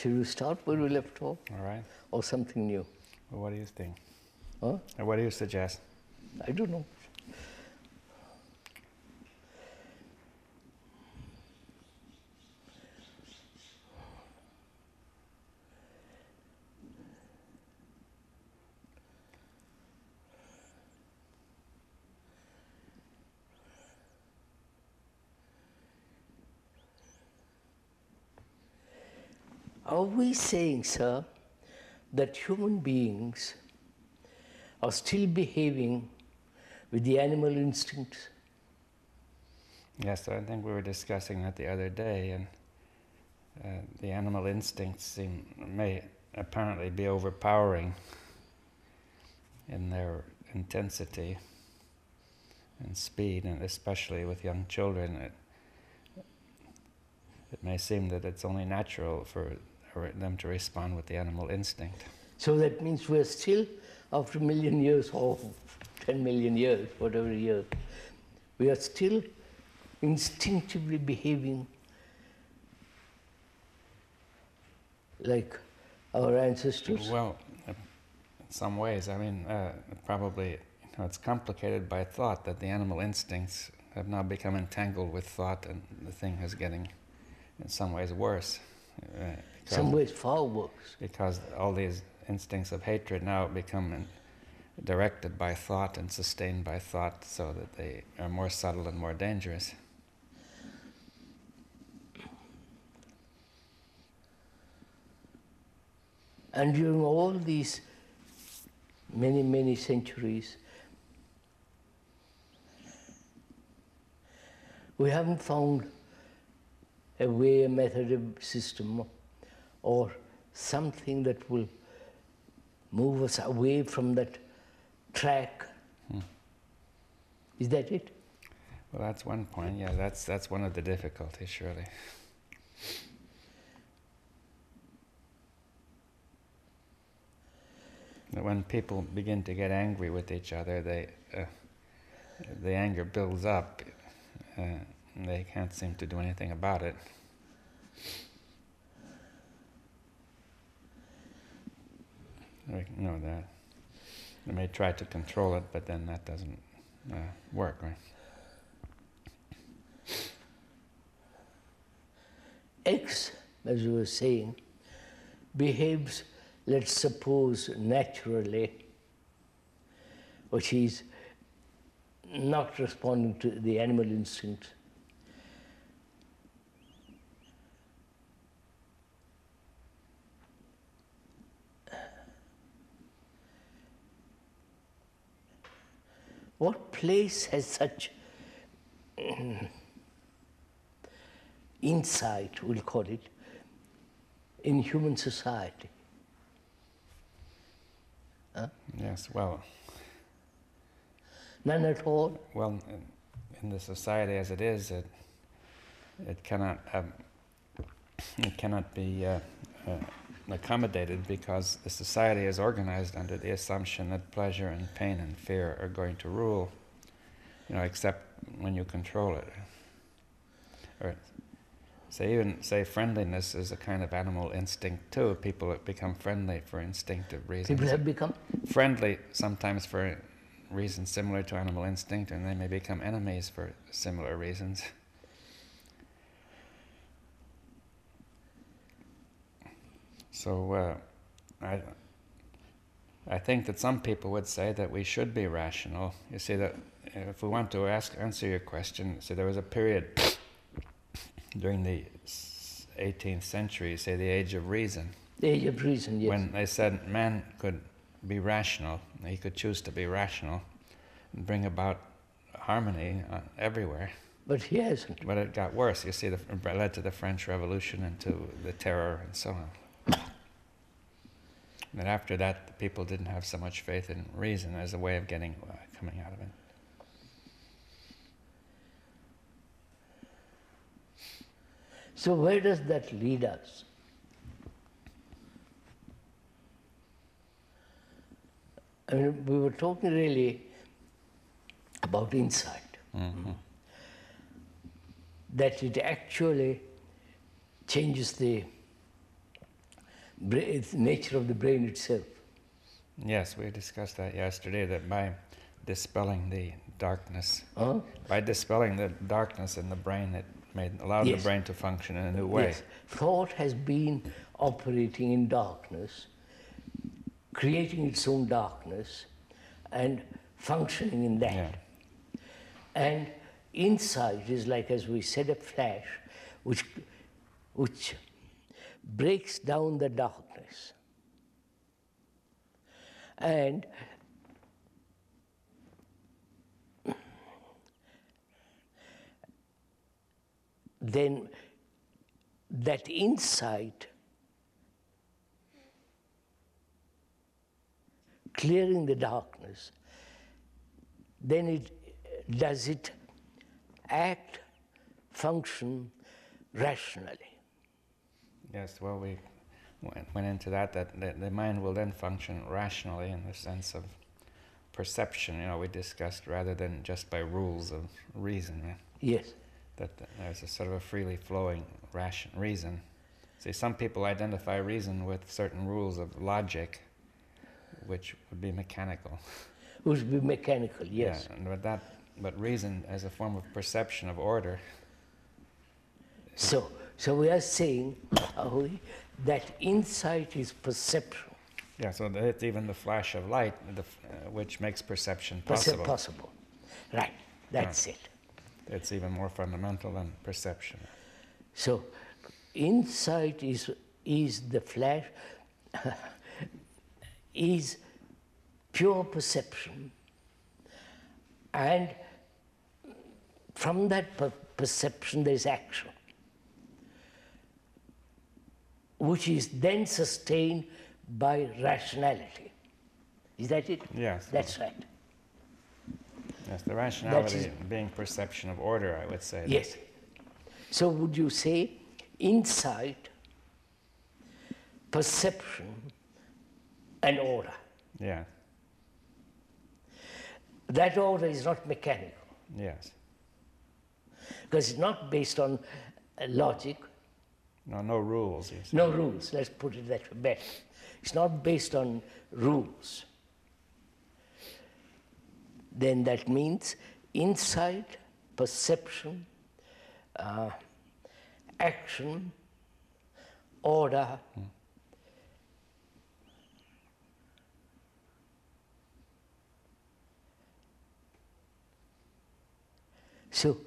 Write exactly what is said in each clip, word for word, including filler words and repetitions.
Should we start where we left off? All right. Or something new? Well, what do you think? Huh? Or what do you suggest? I don't know. Are we saying, sir, that human beings are still behaving with the animal instincts? Yes, I think we were discussing that the other day, and uh, the animal instincts seem may apparently be overpowering in their intensity and speed, and especially with young children. It, it may seem that it's only natural for them to respond with the animal instinct. So that means we're still, after a million years or ten million years, whatever years, we are still instinctively behaving like our ancestors? Well, in some ways. I mean, uh, probably, you know, it's complicated by thought, that the animal instincts have now become entangled with thought, and the thing is getting, in some ways, worse. Uh, Some ways far worse. Because all these instincts of hatred now become in, directed by thought and sustained by thought, so that they are more subtle and more dangerous. And during all these many, many centuries, we haven't found a way, a method, a system, or something that will move us away from that track. Hmm. Is that it? Well, that's one point. Yeah, that's that's one of the difficulties, surely. That when people begin to get angry with each other, they uh, the anger builds up. Uh, and they can't seem to do anything about it. Like, you know, that they may try to control it, but then that doesn't uh, work, right? X, as you were saying, behaves, let's suppose, naturally, or she's not responding to the animal instinct. What place has such insight, we'll call it, in human society? Huh? Yes, well... None at all? Well, in, in the society as it is, it, it cannot um, it cannot be uh, uh, accommodated, because the society is organized under the assumption that pleasure and pain and fear are going to rule, you know, except when you control it. Or say even say friendliness is a kind of animal instinct too. People have become friendly for instinctive reasons. People have become friendly sometimes for reasons similar to animal instinct, and they may become enemies for similar reasons. So uh, I, I think that some people would say that we should be rational. You see, that if we want to ask answer your question, so there was a period during the eighteenth century, say the age of reason. The age of reason, yes. When they said man could be rational, he could choose to be rational and bring about harmony uh, everywhere. But he hasn't. But it got worse. You see, the, it led to the French Revolution and to the terror and so on. And after that, the people didn't have so much faith in reason as a way of getting uh, coming out of it. So where does that lead us? I mean, we were talking really about insight. Mm-hmm. That it actually changes the bra- it's the nature of the brain itself. Yes, we discussed that yesterday, that by dispelling the darkness, Huh? by dispelling the darkness in the brain, it made allowed Yes. the brain to function in a new way. Yes. Thought has been operating in darkness, creating its own darkness and functioning in that. Yeah. And insight is like, as we said, a flash which, which breaks down the darkness. And then that insight, clearing the darkness, then it does it act, function rationally. Yes, well, we went, went into that, that the, the mind will then function rationally in the sense of perception, you know, we discussed, rather than just by rules of reason. Yeah? Yes. That there's a sort of a freely flowing ration, reason. See, some people identify reason with certain rules of logic, which would be mechanical. Would be mechanical, yes. Yeah, and but that, but reason as a form of perception of order. So, so we are saying are we, that insight is perception. Yeah, so it's even the flash of light, the, uh, which makes perception Perce- possible. possible. Right, that's Yeah. it. It's even more fundamental than perception. So, insight is, is the flash, is pure perception. And from that per- perception there is action, which is then sustained by rationality. Is that it? Yes. That's right. Yes, the rationality is- being perception of order, I would say. Yes. So would you say insight, perception, and order? Yeah, That order is not mechanical, yes. because it's not based on uh, logic, No, no rules, you say. no rules, let's put it that way better. It's not based on rules. Then that means insight, perception, uh, action, order, Hmm. So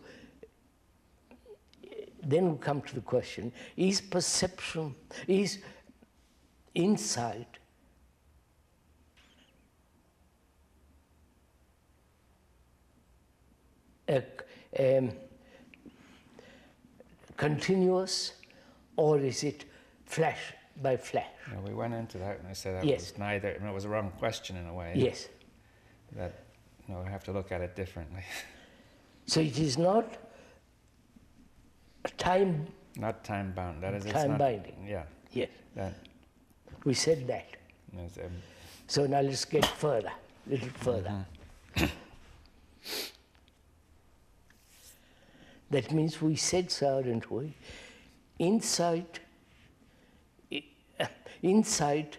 then we come to the question, is perception, is insight a, um, continuous, or is it flash by flash? No, we went into that, and I said that Yes. was neither. I mean, it was a wrong question in a way. Yes. That, you know, we have to look at it differently. So it is not time, Not time bound. That is, it's Time not, binding. Yeah. yes, That we said that. is. Um, So now let's get further, a little further. That means we said so, didn't we? Insight, i- uh, insight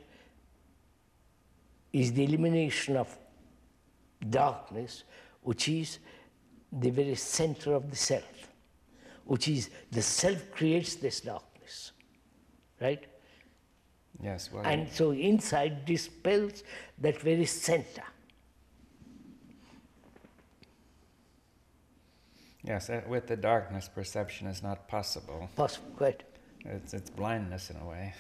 is the elimination of darkness, which is the very center of the self, which is the self creates this darkness, right? yes. Well. And so insight dispels that very center. Yes. Uh, with the darkness, perception is not possible. Possible, quite. It's it's blindness in a way.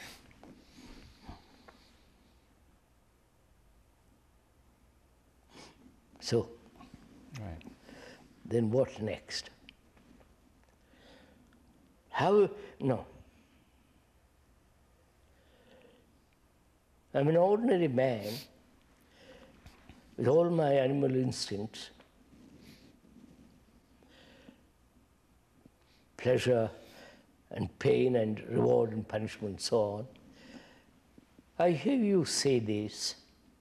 So Right. then what next? How, no. I'm an ordinary man with all my animal instincts, pleasure and pain and reward and punishment and so on. I hear you say this,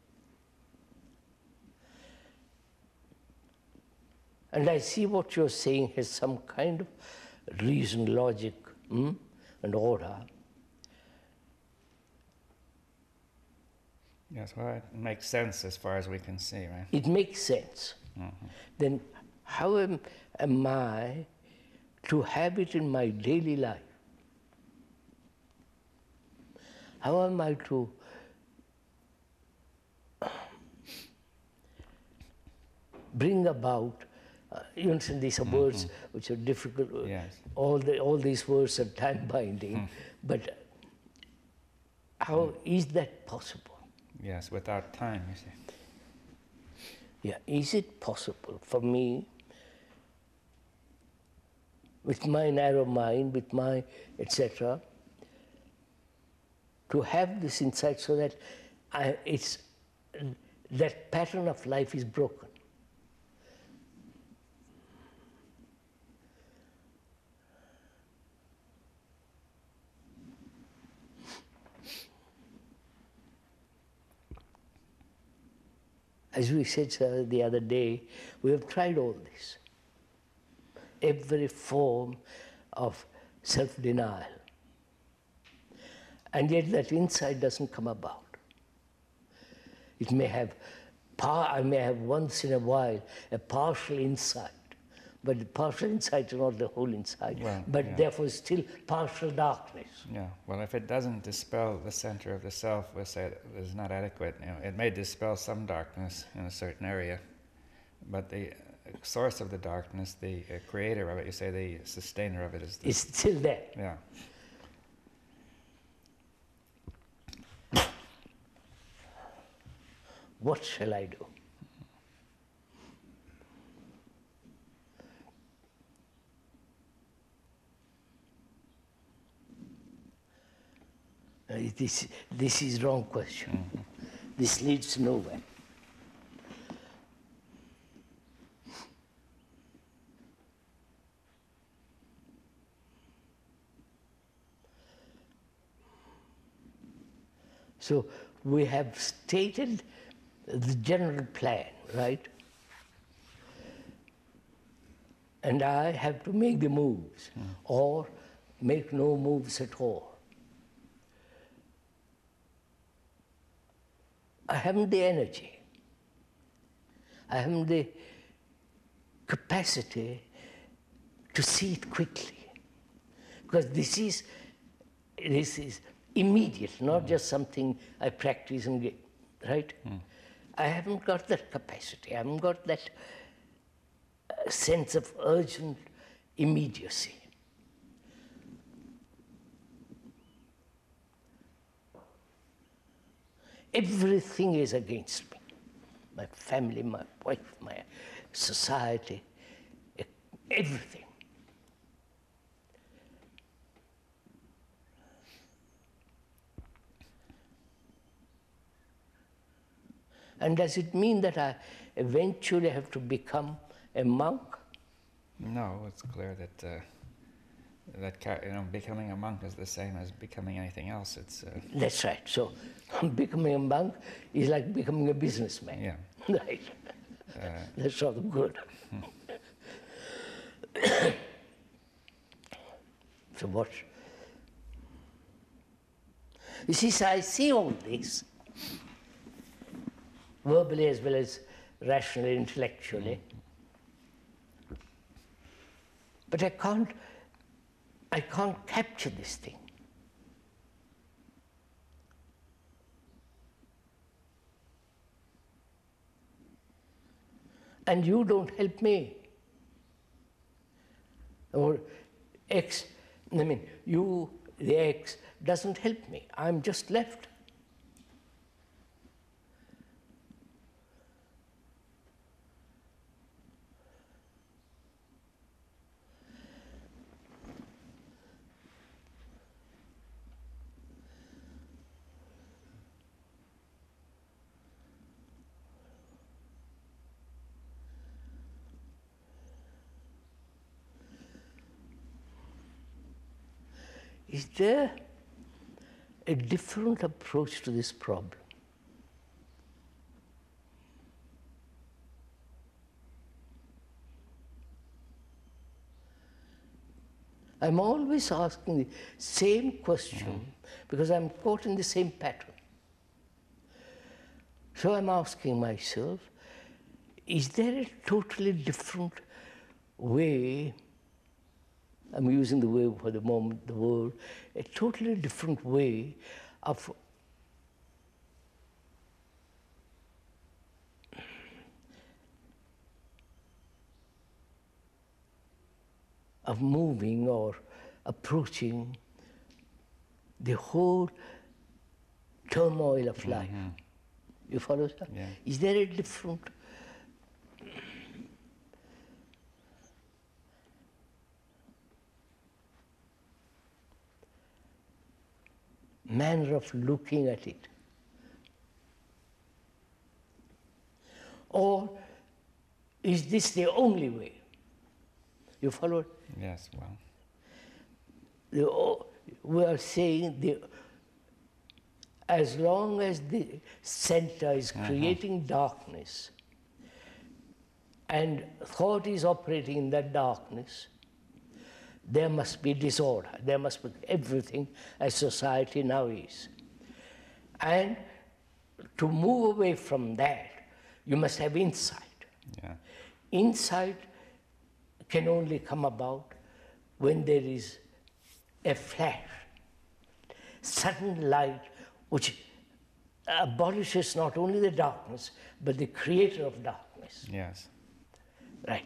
and I see what you're saying has some kind of reason, logic, hmm, and order. Yes, well, it makes sense as far as we can see, right? It makes sense. Mm-hmm. Then how am, am I to have it in my daily life? How am I to bring about, uh, you understand, these are Mm-hmm. words which are difficult. Yes. All, the, all these words are time binding, Mm. but how is that possible? Yes, without time, you see. Yeah, is it possible for me, with my narrow mind, with my et cetera, to have this insight so that I, it's, that pattern of life is broken? As we said uh, the other day, we have tried all this. Every form of self-denial. And yet that insight doesn't come about. It may have, par- I may have once in a while a partial insight, but the partial insight is not the whole insight, Well, but yeah. therefore still partial darkness. Yeah, well, if it doesn't dispel the center of the self, we'll say it is not adequate. You know, it may dispel some darkness in a certain area, but the uh, source of the darkness, the uh, creator of it, you say the sustainer of it is the... It's still there. Yeah. What shall I do? Uh, this, this is wrong question. Mm-hmm. This leads nowhere. So we have stated the general plan, right? And I have to make the moves, Mm. or make no moves at all. I haven't the energy. I haven't the capacity to see it quickly. Because this is, this is immediate, not just something I practice and get, right? Mm. I haven't got that capacity. I haven't got that uh, sense of urgent immediacy. Everything is against me. My family, my wife, my society, e- everything. And does it mean that I eventually have to become a monk? No, it's clear that uh, that ca- you know becoming a monk is the same as becoming anything else. It's uh, That's right. So becoming a monk is like becoming a businessman. yeah. Right. Uh, That's rather good. So what? You see, so I see all this, verbally as well as rationally, intellectually. But I can't, I can't capture this thing. And you don't help me. Or X, I mean, you, the X, doesn't help me. I'm just left. Is there a different approach to this problem? I'm always asking the same question because I'm caught in the same pattern. So I'm asking myself, is there a totally different way, I'm using the word for the moment, the word, a totally different way of of moving or approaching the whole turmoil of life. Mhm. You follow, sir? Yeah. Is there a different manner of looking at it? Or is this the only way? You follow? Yes, well, The, o- we are saying the, as long as the center is Mhm. creating darkness and thought is operating in that darkness, there must be disorder. There must be everything as society now is. And to move away from that, you must have insight. yeah. Insight can only come about when there is a flash, sudden light, which abolishes not only the darkness, but the creator of darkness. Yes. Right.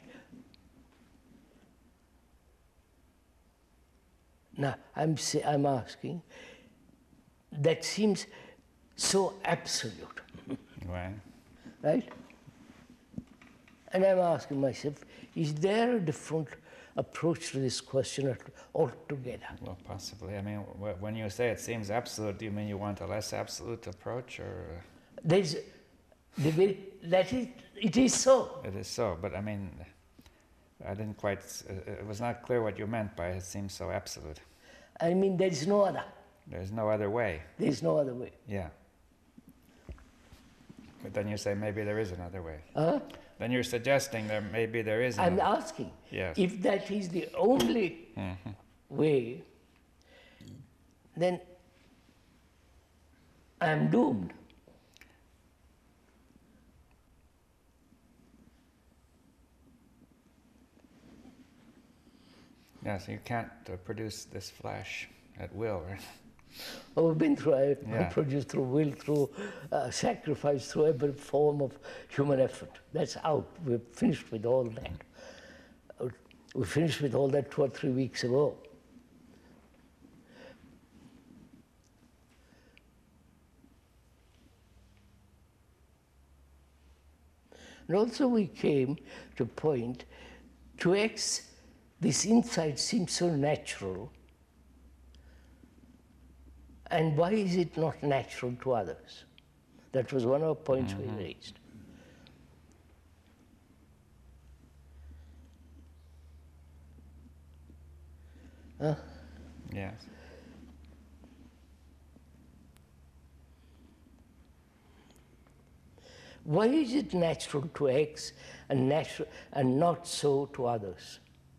Now, I'm, say, I'm asking, that seems so absolute, Right. right? And I'm asking myself, is there a different approach to this question at- altogether? Well, possibly. I mean, wh- when you say it seems absolute, do you mean you want a less absolute approach, or There's, the way, that is, it is so. it is so? But I mean, I didn't quite. s- uh, It was not clear what you meant by it seems so absolute. I mean, there is no other. There's no other way. There is no other way. Yeah. But then you say maybe there is another way. Huh? Then you're suggesting there maybe there is I'm another. asking, Yes. if that is the only Mhm. way, then I'm doomed. Yes, you can't uh, produce this flash at will, right? Oh, we've been through, I Yeah. produced through will, through uh, sacrifice, through every form of human effort. That's out. We're finished with all that. Uh, We finished with all that two or three weeks ago. And also we came to a point, to X, this insight seems so natural. And why is it not natural to others? That was one of the points Mhm. we raised. Huh? Yes. Why is it natural to X and, natural, and not so to others?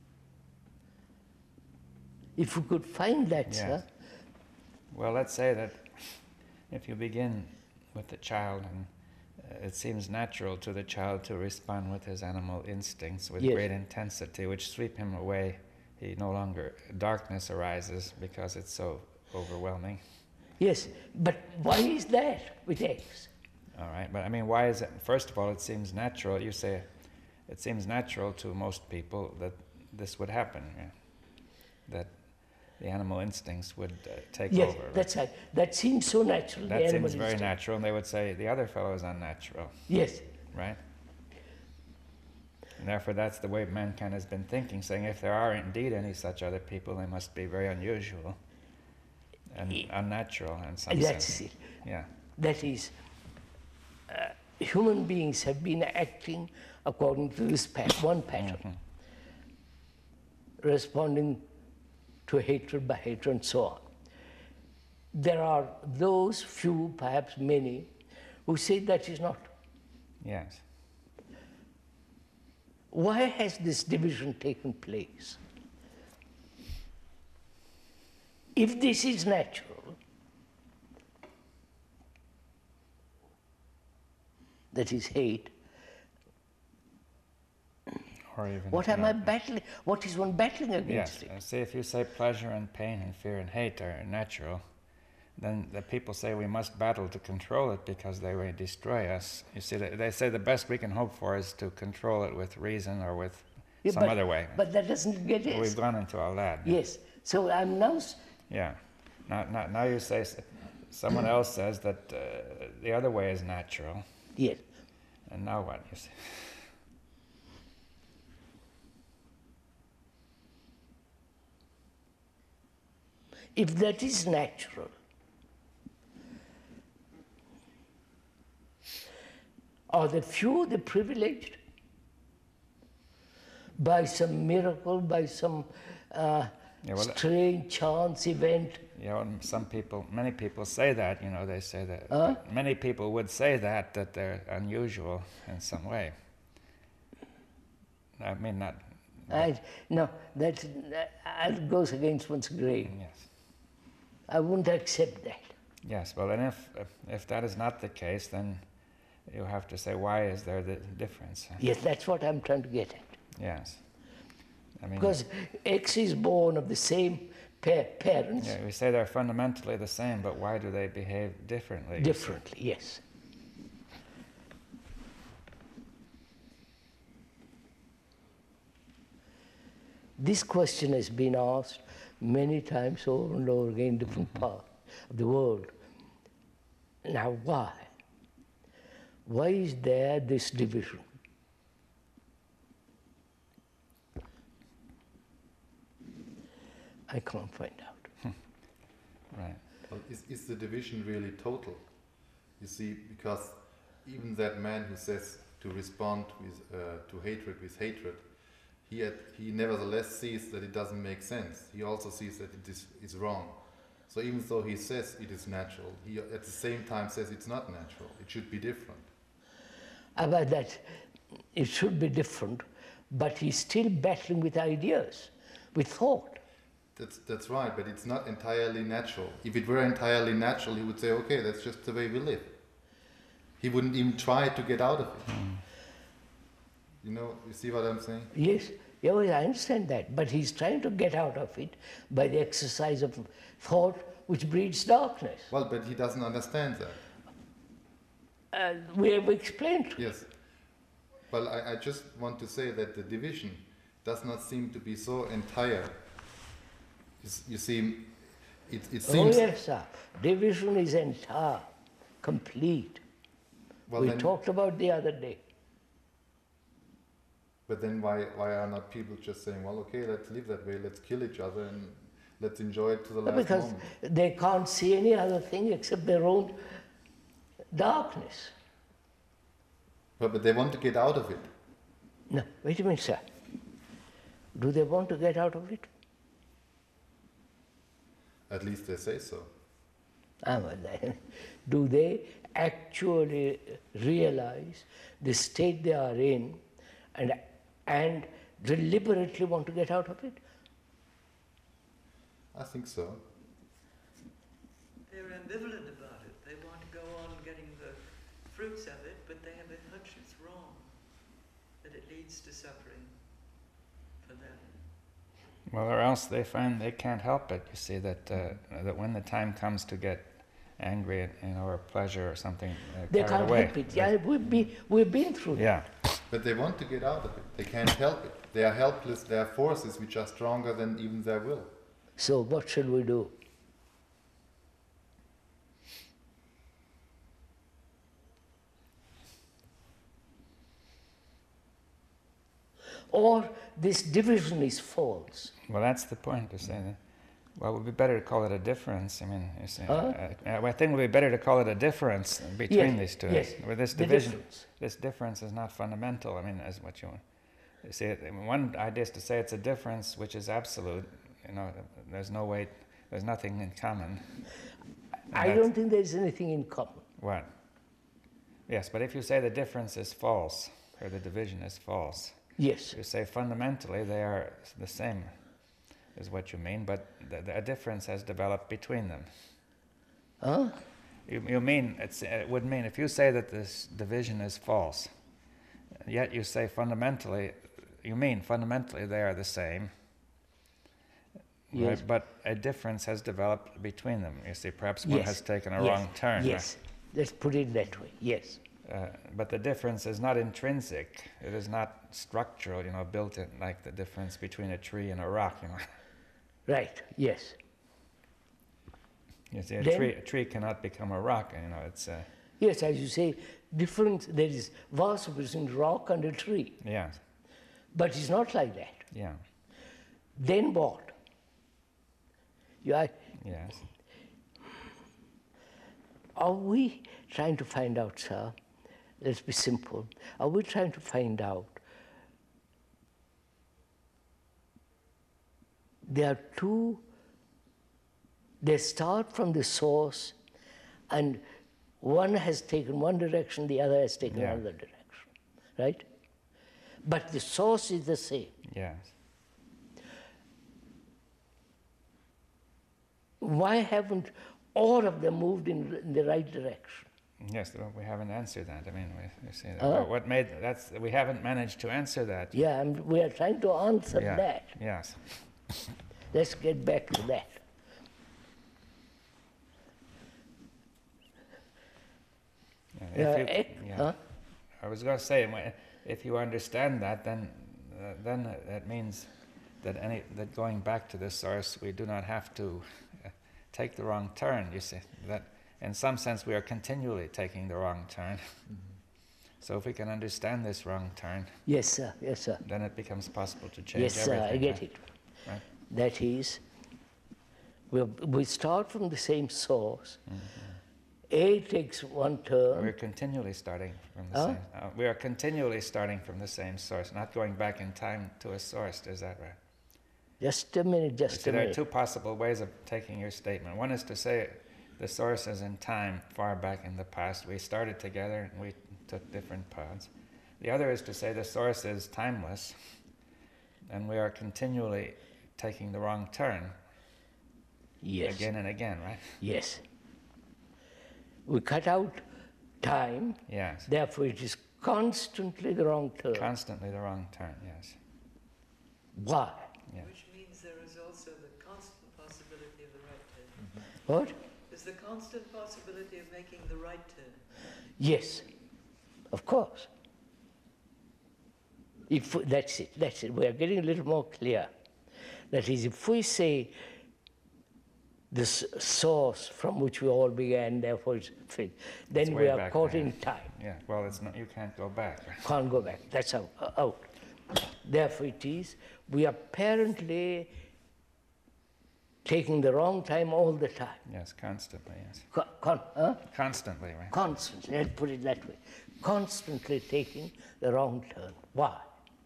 If we could find that, Yes. sir, Well, let's say that if you begin with the child, and uh, it seems natural to the child to respond with his animal instincts with Yes. great intensity, which sweep him away. He no longer, darkness arises because it's so overwhelming. yes, but why is that with X? All right, but I mean, why is it? First of all, it seems natural. You say it seems natural to most people that this would happen, yeah? That the animal instincts would uh, take Yes, over. right? that's right. That seems so natural. the That animal seems very instinct. natural, and they would say the other fellow is unnatural, Yes, right? And therefore, that's the way mankind has been thinking, saying if there are indeed any such other people, they must be very unusual and Y- unnatural in some that's sense. it. Yeah, That is, uh, human beings have been acting according to this pat- one pattern, Mhm. responding to hatred by hatred and so on. There are those few, perhaps many, who say that is not. yes. Why has this division taken place? If this is natural, that is hate, Or even what you am know, I battling? What is one battling against yes, it? uh, see, if you say pleasure and pain and fear and hate are natural, then the people say we must battle to control it because they will destroy us. You see, they, they say the best we can hope for is to control it with reason or with Yeah, some but, other way. But that doesn't get Well, us. we've gone into all that. Yes. So I'm now. s- Yeah. Now, now, now you say, s- someone else says that uh, the other way is natural. Yes. And now what? You say? If that is natural, are the few the privileged? By some miracle, by some uh, Yeah, well, strange chance event? You know, and some people, many people say that, you know, they say that, Huh? many people would say that, that they're unusual in some way. I mean, not, I, no, that, that goes against one's grain. yes. I wouldn't accept that. Yes, well, and if, if, if that is not the case, then you have to say, why is there the difference? Yes, that's what I'm trying to get at. Yes. I mean, Because X is born of the same pa- parents, yeah, we say they're fundamentally the same, but why do they behave differently? differently, yes. This question has been asked many times over and over again in different parts of the world. Now, why? Why is there this division? I can't find out. Right. Well, is, is the division really total? You see, because even that man who says to respond with, uh, to hatred with hatred, he, had, he nevertheless sees that it doesn't make sense. He also sees that it is, is wrong. So even though he says it is natural, he at the same time says it's not natural. It should be different. About that, it should be different, but he's still battling with ideas, with thought. That's, that's right, but it's not entirely natural. If it were entirely natural, he would say, okay, that's just the way we live. He wouldn't even try to get out of it. Mm. You know, you see what I'm saying? Yes, yeah, well, I understand that, but he's trying to get out of it by the exercise of thought which breeds darkness. Well, but he doesn't understand that. Uh, we have explained. Yes. Well, I, I just want to say that the division does not seem to be so entire. You, s- you see, it, it Oh seems... yes, sir. Division is entire, complete. well, we then, talked about the other day. But then why, why are not people just saying, well, okay, let's live that way, let's kill each other and let's enjoy it to the last Because moment? they can't see any other thing except their own darkness. But, but they want to get out of it. No, wait a minute, sir. Do they want to get out of it? At least they say so. Ah, well, then, do they actually realize the state they are in and, and deliberately want to get out of it? I think so. They're ambivalent about it. They want to go on getting the fruits of it, but they have a hunch it's wrong, that it leads to suffering for them. Well, or else they find they can't help it. You see that uh, that when the time comes to get angry, at, you know, or pleasure or something, uh, They carried can't away. help it. Yeah, we've been, we've been through that. Yeah. But they want to get out of it. They can't help it. They are helpless. They are forces which are stronger than even their will. So what shall we do? Or this division is false. Well, that's the point to say that. Well, it would be better to call it a difference. I mean, you see, Huh? uh, uh, I think it would be better to call it a difference between Yes, these two. yes, With this the division, difference. this difference is not fundamental. I mean, as what you, you see, I mean, one idea is to say it's a difference which is absolute. You know, there's no way, there's nothing in common. And I that's- don't think there's anything in common. What? Yes, but if you say the difference is false, or the division is false, Yes. you say fundamentally they are the same, is what you mean, but the, the, a difference has developed between them. Huh? You, you mean, it's, it would mean, if you say that this division is false, yet you say fundamentally, you mean fundamentally they are the same, Yes. right? But a difference has developed between them. You see, perhaps one Yes. has taken a Yes. wrong turn. Yes, let's put it that way, yes. Uh, but the difference is not intrinsic. It is not structural, you know, built in like the difference between a tree and a rock, you know. Right, yes. You see, a Then- tree, a tree cannot become a rock, you know, it's, uh, Yes, as you say, difference, there is vast difference between rock and a tree. yeah, But it's not like that. yeah, Then what? You are, yes. are we trying to find out, sir, let's be simple, are we trying to find out there are two, they start from the source and one has taken one direction, the other has taken Yeah. another direction, right? But the source is the same. Yes. Why haven't all of them moved in, in the right direction? Yes, well, we haven't answered that. I mean, we, we see that. Uh, But what made that's we haven't managed to answer that. Yeah, and we are trying to answer Yeah. that. Yes. Let's get back to that. Yeah, Yeah, if you- eh, yeah. huh? I was going to say, wh- if you understand that, then uh, then that means that any that going back to the source, we do not have to uh, take the wrong turn. You see that in some sense we are continually taking the wrong turn. So if we can understand this wrong turn, Yes, sir. Yes, sir. then it becomes possible to change Yes, sir. everything. I get right? it. Right. That is, we we start from the same source. A takes one We're turn. continually starting from the Huh? same. Uh, we are continually starting from the same source, not going back in time to a source. Is that right? Just a minute. You Just see, a there are minute. two possible ways of taking your statement. One is to say the source is in time, far back in the past. We started together and we took different paths. The other is to say the source is timeless, and we are continually taking the wrong turn Yes. again and again. Right? Yes. We cut out time. Yes. Therefore, it is constantly the wrong turn. Constantly the wrong turn. Yes. Why? Yeah. Which means there is also the constant possibility of the right turn. What? There's the constant possibility of making the right turn. Yes, of course. If that's it, that's it. We are getting a little more clear. That is, if we say this source from which we all began, therefore it's fit, then It's we way are back caught there. in time. Yeah. Well, it's not. You can't go back. Right? Can't go back. That's out. out. Therefore it is, we are apparently taking the wrong time all the time. Yes. Constantly. Yes. Con- con- huh? Constantly. Right. Constantly, let's put it that way. Constantly taking the wrong turn. Why?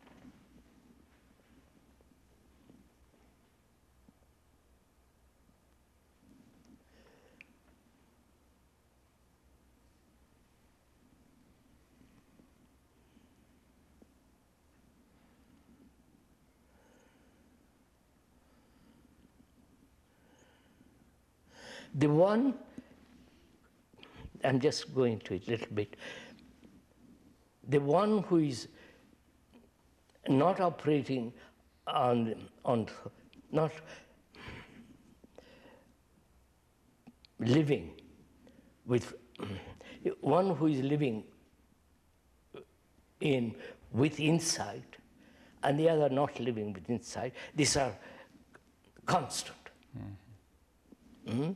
The one, I'm just going to it a little bit, the one who is not operating on, on not living with, one who is living in with insight and the other not living with insight, these are constant. Mm?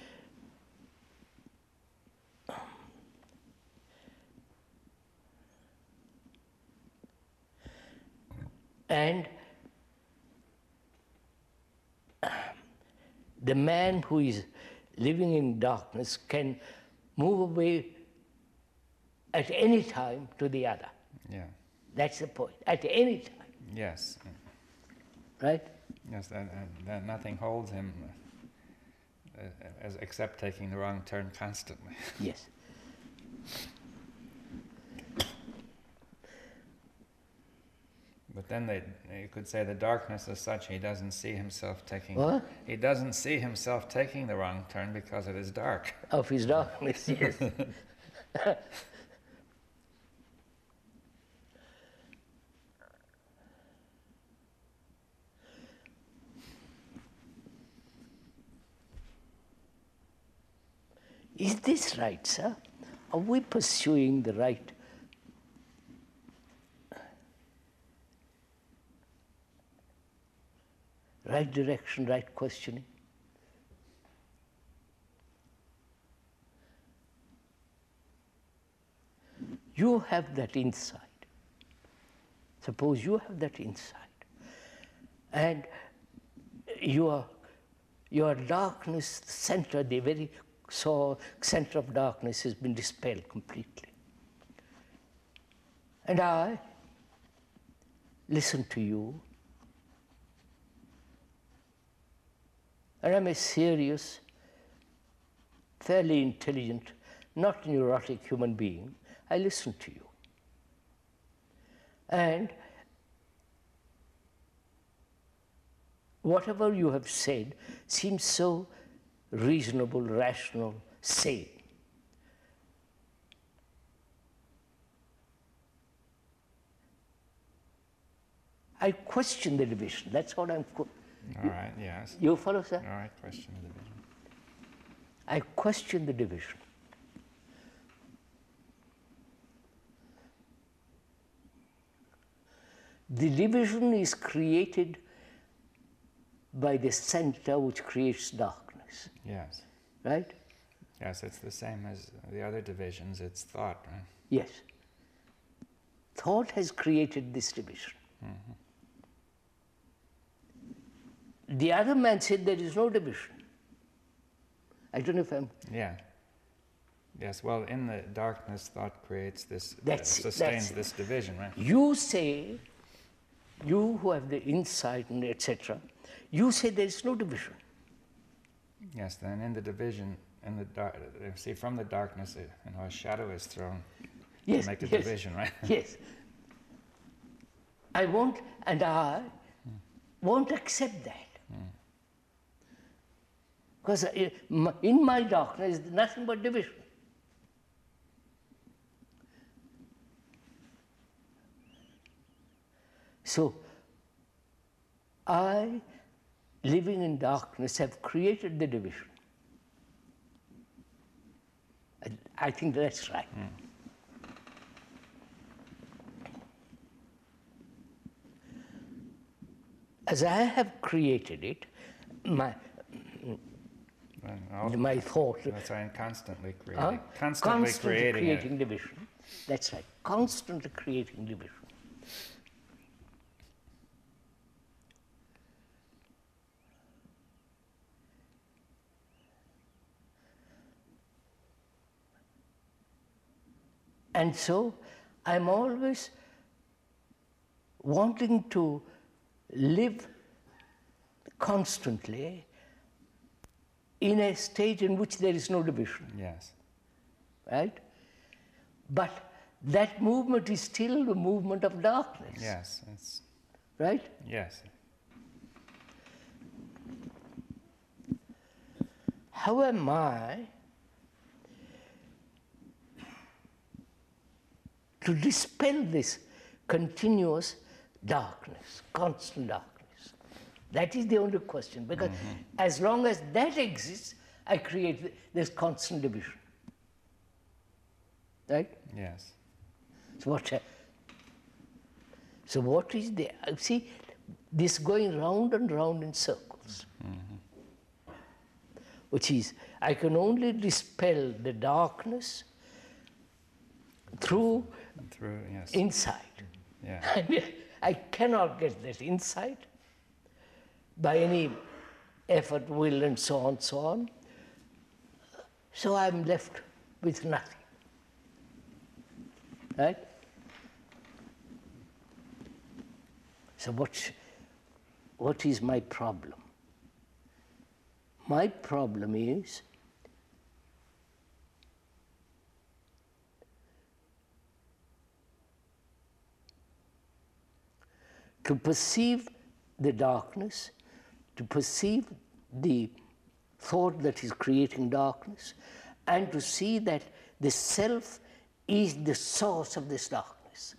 And the man who is living in darkness can move away at any time to the other. Yeah. That's the point. At any time, Yes. right? Yes. That, uh, that nothing holds him uh, as except taking the wrong turn constantly. Yes. But then they, you could say the darkness is such he doesn't see himself taking. What? He doesn't see himself taking the wrong turn because it is dark. Of his darkness, yes. Is this right, sir? Are we pursuing the right? Right direction, right questioning? You have that insight. Suppose you have that insight, and your, your darkness center, the very so center of darkness has been dispelled completely. And I listen to you, and I'm a serious, fairly intelligent, not neurotic human being. I listen to you. And whatever you have said seems so reasonable, rational, sane. I question the division. That's what I'm. All right, yes. You follow, sir? All right, question the division. I question the division. The division is created by the center which creates darkness, Yes. right? Yes, it's the same as the other divisions. It's thought, right? Yes. Thought has created this division. Mm-hmm. The other man said there is no division. I don't know if I'm... Yeah. Yes, well, in the darkness, thought creates this, uh, That's it, sustains that's it. this division, right? You say, you who have the insight and et cetera, you say there is no division. Yes, then in the division, in the dark, see, from the darkness, uh, you know, a shadow is thrown Yes, to make a yes, division, right? Yes. I won't, and I won't accept that. Because in my darkness is nothing but division. So, I, living in darkness, have created the division. I, I think that's right. Mm. As I have created it, my And all- my thought, That's right, constantly creating, huh? constantly, constantly creating, creating it. division. That's right, constantly creating division. And so I'm always wanting to live constantly in a state in which there is no division, Yes. right? But that movement is still the movement of darkness, Yes. It's right? yes. How am I to dispel this continuous darkness, constant darkness? That is the only question, because Mm-hmm. as long as that exists, I create th- this constant division. Right? Yes. So what, I- so what is the, see, this going round and round in circles, which is, I can only dispel the darkness through Through yes. insight. yeah. And I cannot get that insight by any effort, will, and so on, so on. So I'm left with nothing. Right? So what, what is my problem? My problem is to perceive the darkness, to perceive the thought that is creating darkness, and to see that the self is the source of this darkness.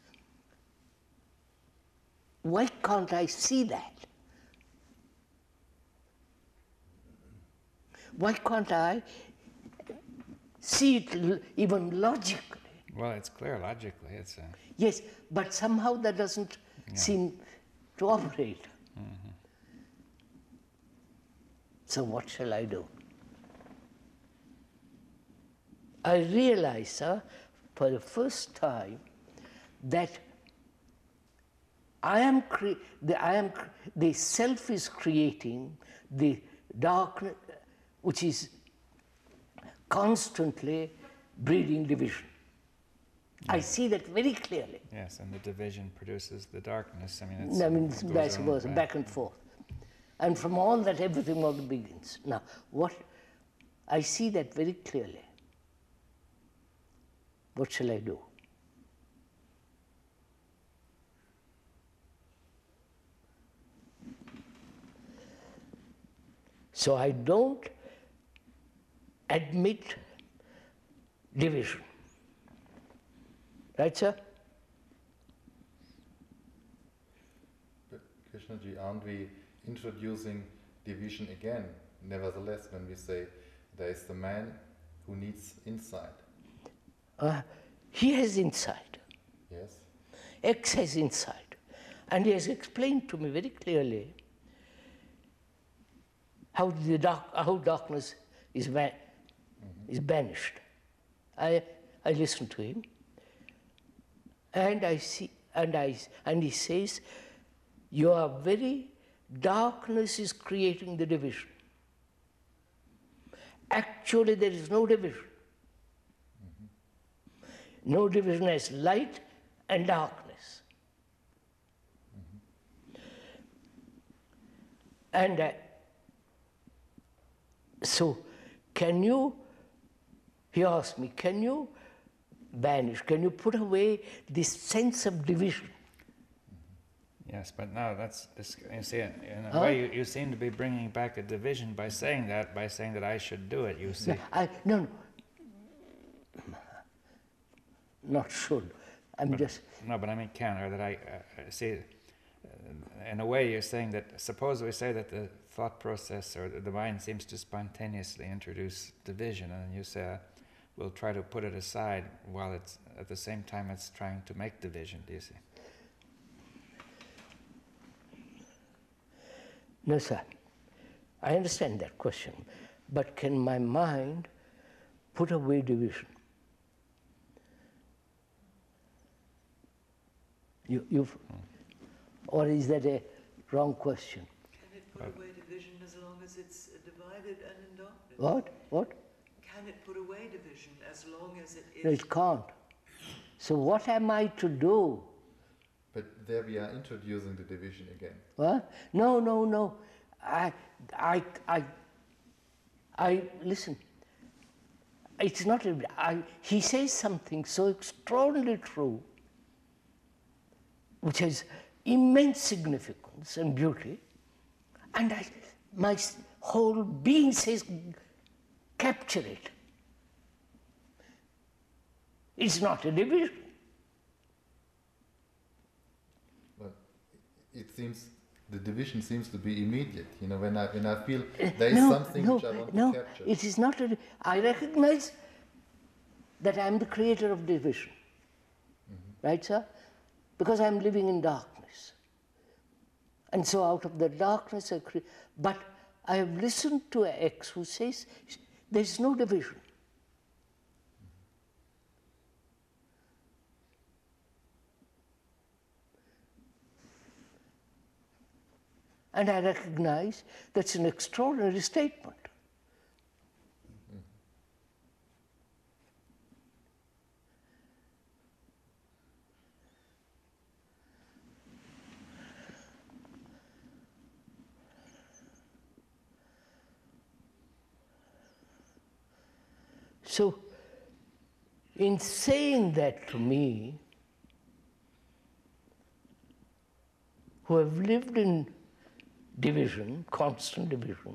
Why can't I see that? Why can't I see it even logically? Well, it's clear logically. It's a, Yes, but somehow that doesn't Yeah. seem to operate. mm-hmm. So what shall I do? I realize, sir, for the first time, that I am cre- the I am cre- the self is creating the darkness, which is constantly breeding division. I see that very clearly. Yes, and the division produces the darkness. I mean, it's, I mean, it goes vice on versa, back. back and forth. And from all that, everything all begins. Now, what I see that very clearly. What shall I do? So I don't admit division. Right, sir? But Krishnaji, aren't we introducing division again? Nevertheless, when we say there is the man who needs insight. Uh, he has insight. Yes? X has insight. And he has explained to me very clearly how the dark, how darkness is, ba- mm-hmm. is banished. I, I listen to him, and I see, and I, and he says, your very darkness is creating the division. Actually, there is no division. Mm-hmm. No division as light and darkness. Mm-hmm. And uh, so, can you, he asked me, can you banish, can you put away this sense of division? Yes, but no, that's, this, you see, in a Huh? way, you, you seem to be bringing back a division by saying that, by saying that I should do it, you see. No, I, no, no. Not should. I'm But- just, No, but I mean can, or that I, uh, see, uh, in a way you're saying that, suppose we say that the thought process or the mind seems to spontaneously introduce division, and you say, uh, we'll try to put it aside while it's, at the same time it's trying to make division, do you see? no, sir. I understand that question. But can my mind put away division? You, you've, or is that a wrong question? Can it put away division as long as it's divided and in darkness? What? What? Can it put away division as long as it is? No, it can't. So what am I to do? But there we are introducing the division again. What? No, no, no. I, I, I, I, listen. It's not, a, I, he says something so extraordinarily true, which has immense significance and beauty, and I, my s- whole being says, capture it. It's not a division. But it seems, the division seems to be immediate. You know, when I, when I feel there is no, something no, which I want no, to capture. it is not a, I recognize that I am the creator of division. Mm-hmm. Right, sir? Because I am living in darkness. And so out of the darkness I create. But I have listened to an X who says there is no division. And I recognize that's an extraordinary statement. So, in saying that to me, who have lived in division, constant division,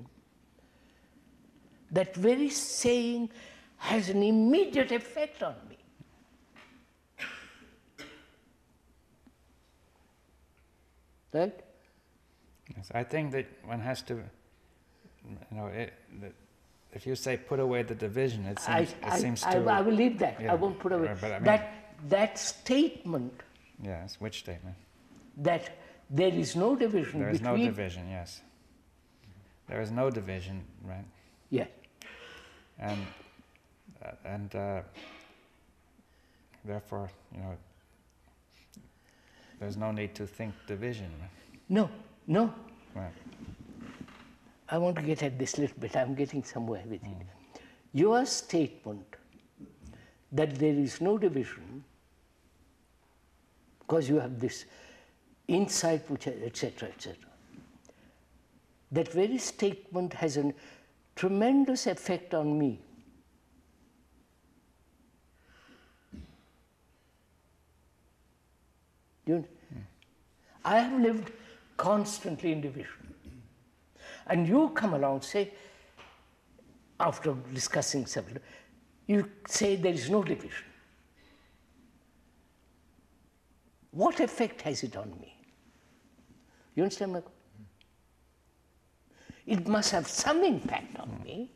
that very saying has an immediate effect on me. Right? Yes, I think that one has to, you know, it, that if you say put away the division, it seems, I, it I, seems I, to... I will leave that. yeah, I won't put away. right, but I mean- that, that statement Yes, which statement? that there is no division There is between... no division, yes. There is no division, right? Yeah. And, uh, and uh, therefore, you know, there's no need to think division, right? No, no. Right. I want to get at this little bit. I'm getting somewhere with Mm. it. Your statement that there is no division, because you have this insight, which, et cetera, et cetera. That very statement has a tremendous effect on me. You, I have lived constantly in division. And you come along, say, after discussing several, you say there is no division. What effect has it on me? You understand my question? It must have some impact on me.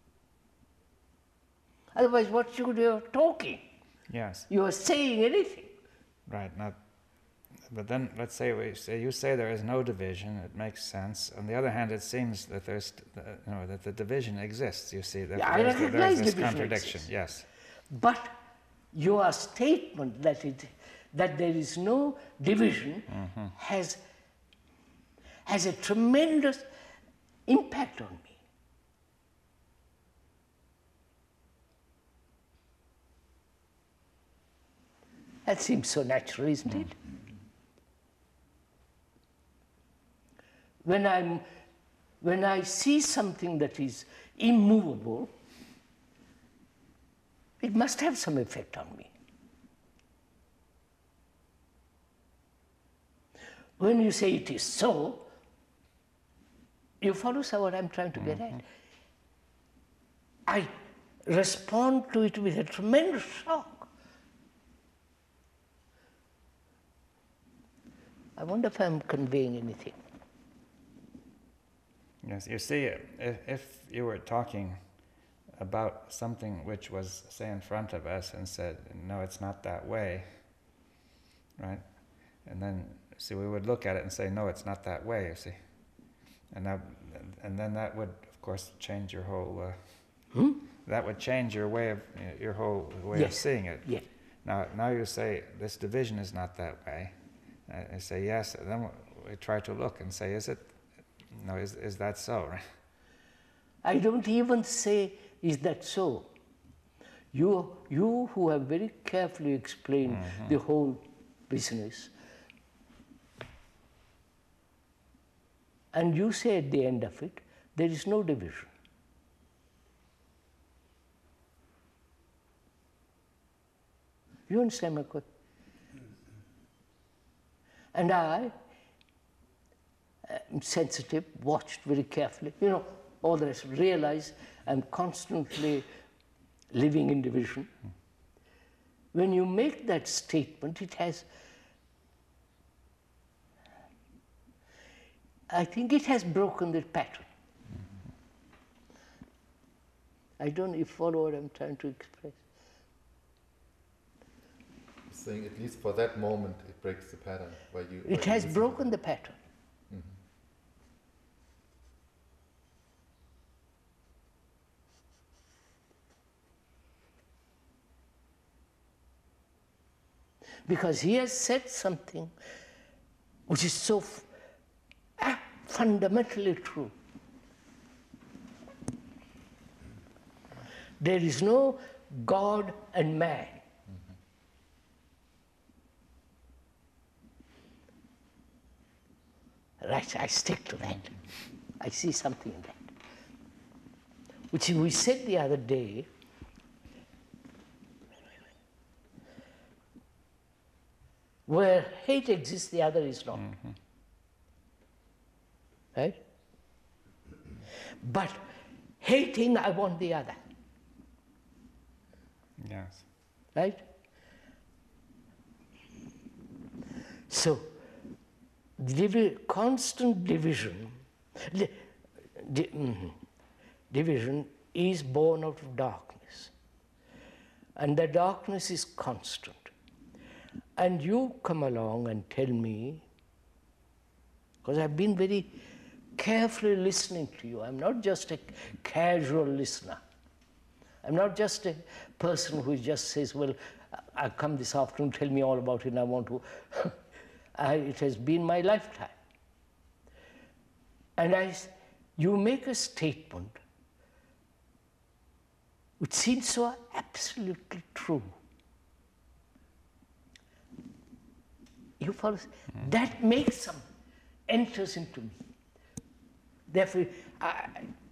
Otherwise, what should you are talking? Yes, You are saying anything. right. Now, but then let's say we say you say there is no division. It makes sense. On the other hand, it seems that there's, uh, you know, that the division exists. You see, that Yeah, I there's, recognize there's this division contradiction. exists. Yes, But your statement that it that there is no division has has a tremendous impact on me. That seems so natural, isn't it? When I'm when I see something that is immovable, it must have some effect on me. When you say it is so, you follow so what I'm trying to get at. I respond to it with a tremendous shock. I wonder if I'm conveying anything. yes. You see, if, if you were talking about something which was, say, in front of us and said, no, it's not that way, right? And then, see, we would look at it and say, no, it's not that way, you see. And that, and then that would, of course, change your whole, uh, Hmm? that would change your way of, your whole way of Yes. seeing it. Yeah. Now, now you say, this division is not that way. I I say, yes, and then we try to look and say, is it, no, is, is that so, right? I don't even say, is that so? You, you who have very carefully explained the whole business, and you say at the end of it, there is no division. You understand my question? And I am sensitive, watched very carefully, you know, all the rest, realize I'm constantly living in division. When you make that statement, it has, I think it has broken the pattern. I don't know if you follow what I'm trying to express. Saying at least for that moment it breaks the pattern where you. where It you has listen. broken the pattern. Mhm. Because he has said something which is so f- ah, fundamentally true. There is no God and man. Right, I stick to that. I see something in that. Which we said the other day, where hate exists, the other is not. right? But hating, I want the other, Yes. right? So, divi- constant division, di- di- mhm, division is born out of darkness. And the darkness is constant. And you come along and tell me, because I've been very carefully listening to you. I'm not just a casual listener. I'm not just a person who just says, well, I come this afternoon, tell me all about it, and I want to. I, it has been my lifetime. And I, you make a statement which seems so absolutely true. You follow? Mm. That makes some, enters into me. Therefore, I,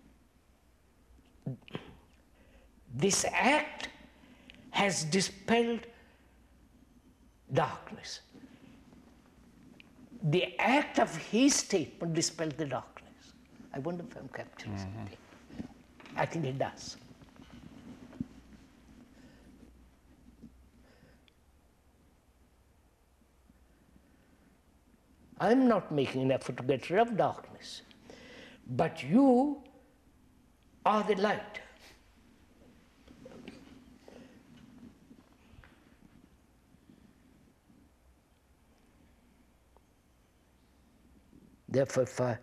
this act has dispelled darkness. The act of his statement dispelled the darkness. I wonder if I'm capturing mm-hmm. something. I think it does. I'm not making an effort to get rid of darkness, but you are the light. Therefore, if I,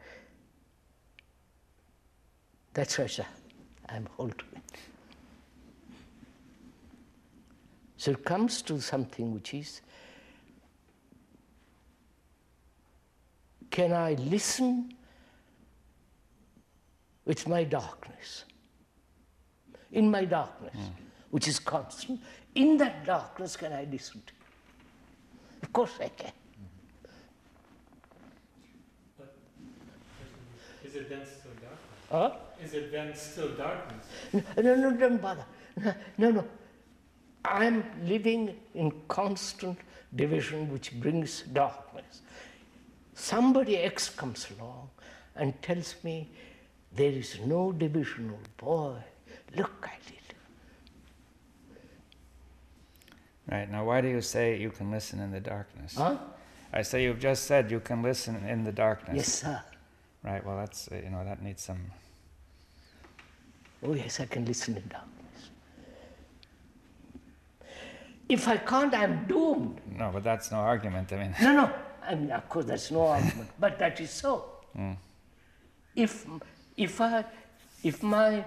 that's right, sir. I'm whole to it. So it comes to something which is, can I listen with my darkness? In my darkness, mm. which is constant, in that darkness can I listen to you? Of course I can. But is it then still darkness? Huh? Is it then still darkness? No, no, no, don't bother. No, no. I'm living in constant division which brings darkness. Somebody else comes along and tells me there is no division. Oh boy, look at it. Right, now why do you say you can listen in the darkness? Huh? I say you've just said you can listen in the darkness. Yes, sir. Right, well that's, uh, you know, that needs some... Oh yes, I can listen in darkness. If I can't, I'm doomed. No, but that's no argument, I mean... No, no. I mean, of course, that's no argument, but that is so. Mm. If, if I, if my,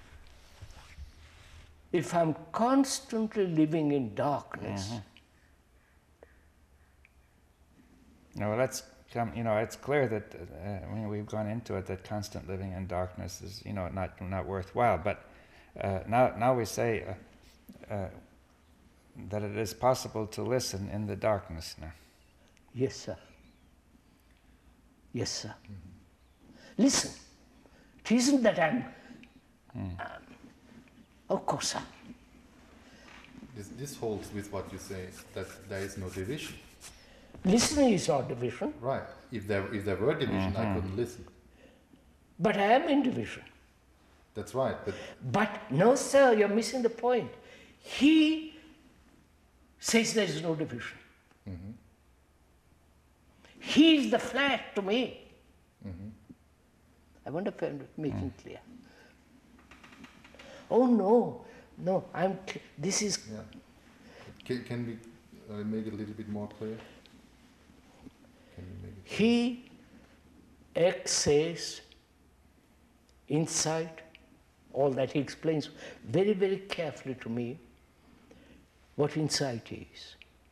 if I'm constantly living in darkness. Mm-hmm. No, well, that's come. You know, it's clear that uh, I mean, we've gone into it that constant living in darkness is, you know, not not worthwhile. But uh, now, now we say uh, uh, that it is possible to listen in the darkness now. Yes, sir. Yes, sir. Mm-hmm. Listen, it isn't that I'm... Mm. Um, of course, sir. This, this holds with what you say, that there is no division. Listening is not division. Right. If there, if there were division, mm-hmm. I couldn't listen. But I am in division. That's right. But, but no, sir, you're missing the point. He says there is no division. Mm-hmm. He is the flat to me. Mm-hmm. I wonder if I'm making mm. clear. Oh no, no, I'm. This is. Yeah. Can, can we uh, make it a little bit more clear? Can we make it clear? He X says insight, all that he explains very, very carefully to me what insight is.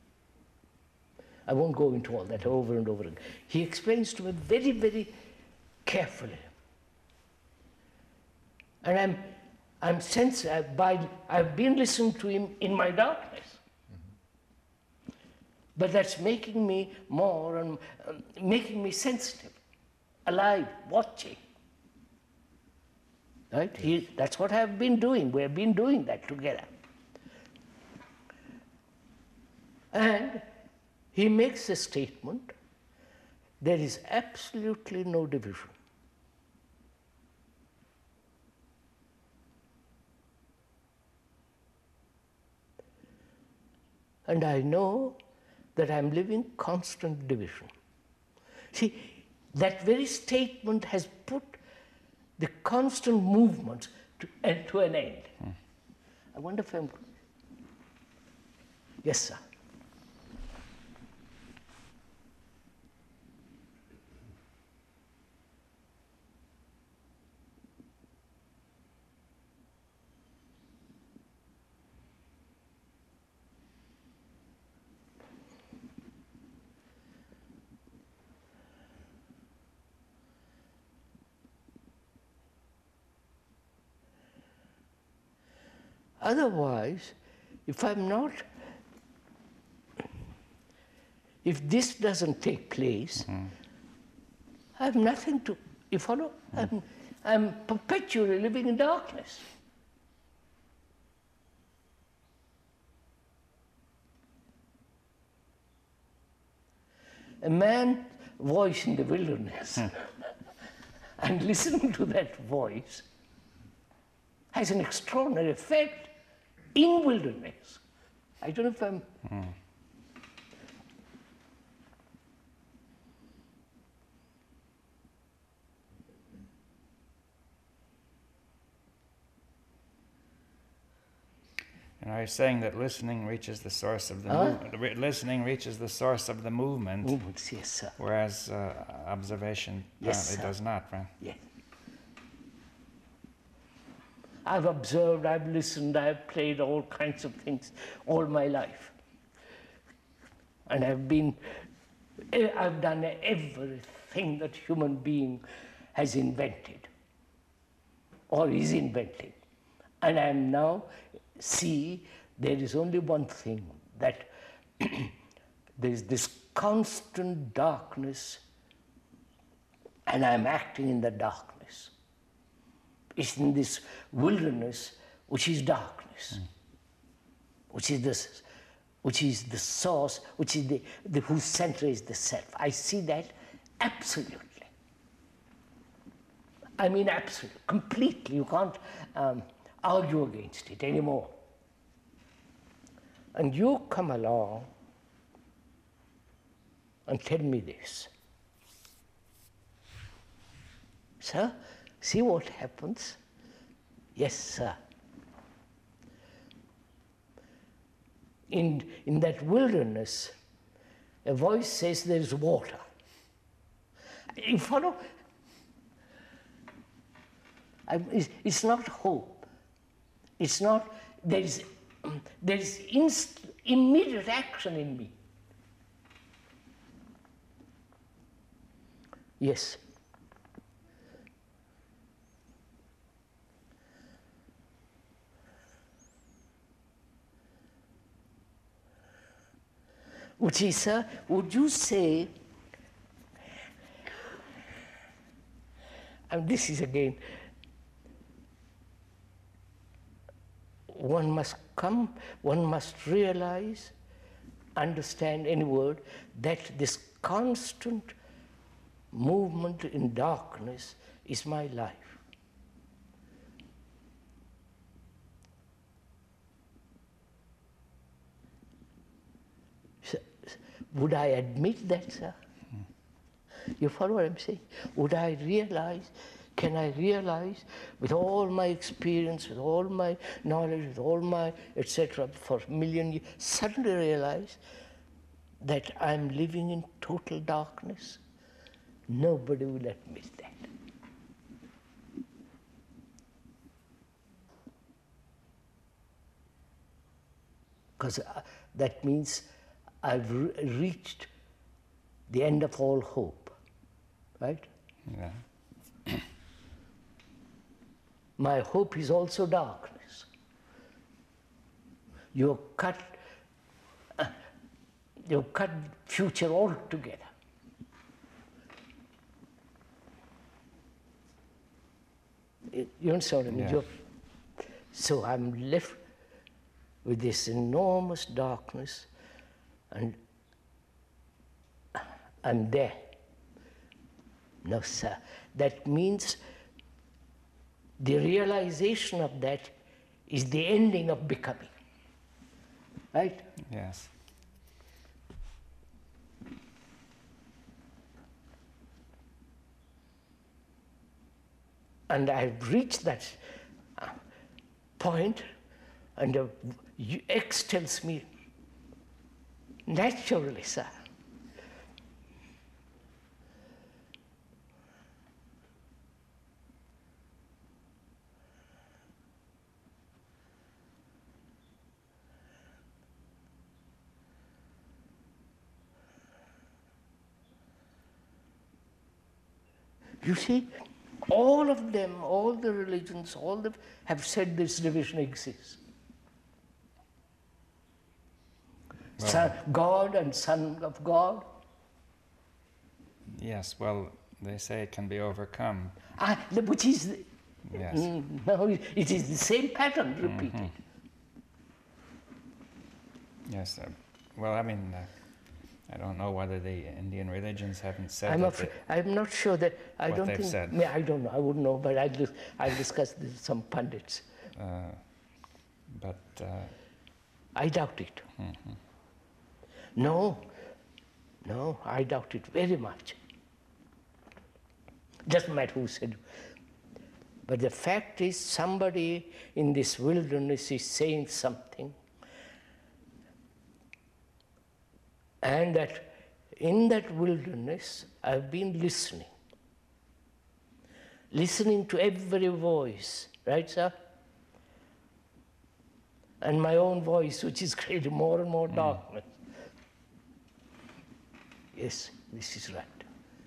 I won't go into all that over and over again. He explains to me very, very carefully. And I'm, I'm sensitive, by, I've been listening to him in my darkness. Mm-hmm. But that's making me more, and um, making me sensitive, alive, watching. Right? He, that's what I've been doing. We've been doing that together. And he makes a statement, there is absolutely no division. And I know that I'm living constant division. See, that very statement has put the constant movement to, uh, to an end. Hmm. I wonder if I'm... Yes, sir. Otherwise, if I'm not, if this doesn't take place, mm. I have nothing to, you follow? Mm. I'm, I'm perpetually living in darkness. A man's voice in the wilderness, mm. and listening to that voice has an extraordinary effect in wilderness. I don't know if I'm... Mm. And I was saying that listening reaches the source of the huh? movement. Re- listening reaches the source of the movement. Movements, yes, sir. Whereas uh, observation yes, apparently does not, right? Yes. I've observed, I've listened, I've played all kinds of things all my life. And I've been, I've done everything that human being has invented or is inventing. And I am now, see, there is only one thing, that there is this constant darkness, and I'm acting in the darkness. It's in this wilderness which is darkness, mm. which is the, which is the source, which is the, the whose center is the self. I see that absolutely. I mean absolutely, completely. You can't um, argue against it anymore. And you come along and tell me this. Sir, see what happens? Yes, sir. In, in that wilderness, a voice says there is water. You follow? I, it's, it's not hope. It's not, there is, there is inst, immediate action in me. Yes. Would you, sir, would you say, and this is again, one must come, one must realize, understand any word, that this constant movement in darkness is my life. Would I admit that, sir? Mm. You follow what I'm saying? Would I realize, can I realize with all my experience, with all my knowledge, with all my et cetera for a million years, suddenly realize that I'm living in total darkness? Nobody will admit that. Because uh, that means I've re reached the end of all hope, right? Yeah. My hope is also darkness. You cut, uh, you cut future altogether. You understand what I mean? Yeah. So I'm left with this enormous darkness, and I'm there. No, sir. That means the realization of that is the ending of becoming. right? Yes. And I've reached that uh, point, and uh, you- X tells me, naturally, sir. You see, all of them, all the religions, all the have said this division exists. Well- Son, God and Son of God. Yes, well, they say it can be overcome. Ah, which is, the- Yes. Mm, no, it is the same pattern repeated. Yes. Uh, well, I mean, uh, I don't know whether the Indian religions haven't said I'm, that afraid, they- I'm not sure that, I what don't they've think, said. yeah, I don't know, I wouldn't know, but I'll, dis- I'll discuss this with some pundits. uh, but uh, I doubt it. No, no, I doubt it very much. Doesn't matter who said. But the fact is, somebody in this wilderness is saying something, and that in that wilderness, I've been listening. Listening to every voice, right, sir? And my own voice, which is creating more and more darkness. Yes, this is right.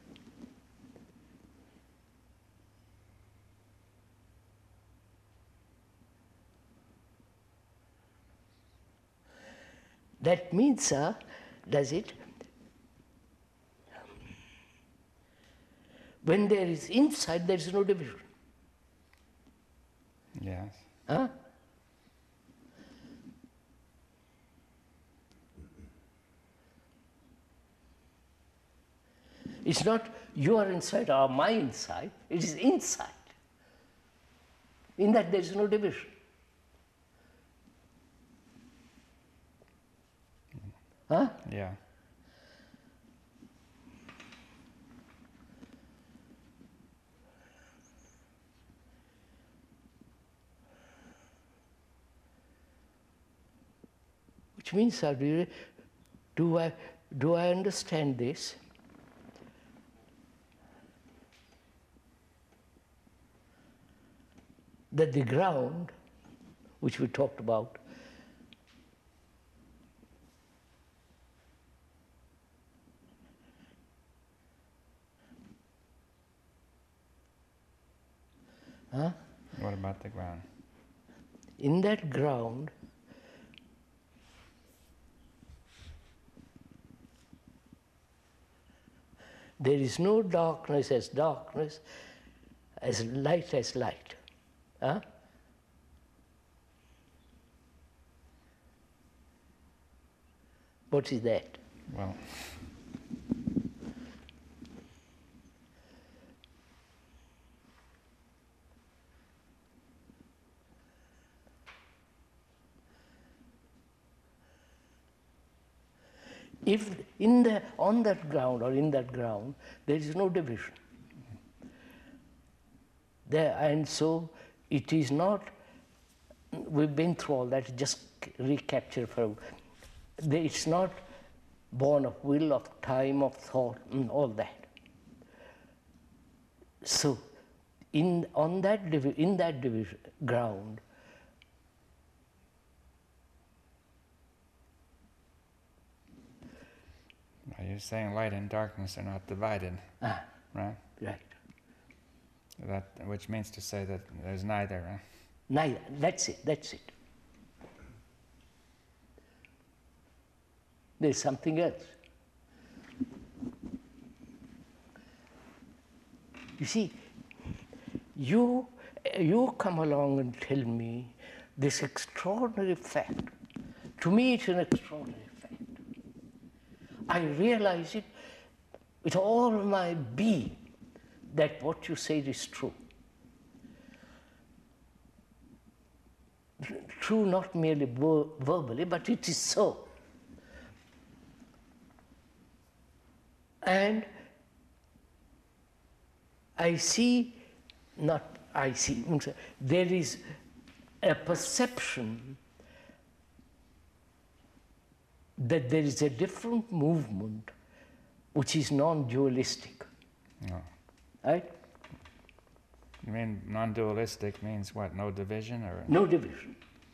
That means, sir, does it? When there is insight, there is no division. yes. Huh? It's not your insight or my insight, it is insight. In that there is no division. Huh? Yeah. Which means, sir, do, you, do, I, do I understand this? That the ground, which we talked about, huh? What about the ground? In that ground, there is no darkness as darkness, as light as light. Huh? What is that? Well, If in the, on that ground or in that ground, there is no division. There, and so it is not, we've been through all that, just recapture for, it's not born of will, of time, of thought, and all that. So in, on that, divi- in that division, ground, are you saying light and darkness are not divided, ah, right? right. That, which means to say that there's neither. Huh? Neither, that's it, that's it. There's something else. You see, you, you come along and tell me this extraordinary fact. To me, it's an extraordinary fact. I realize it with all my being that what you say is true. true not merely ver- verbally, but it is so. And I see, not I see, there is a perception that there is a different movement which is non-dualistic. No. Right? You mean non-dualistic means what? No division or? No division.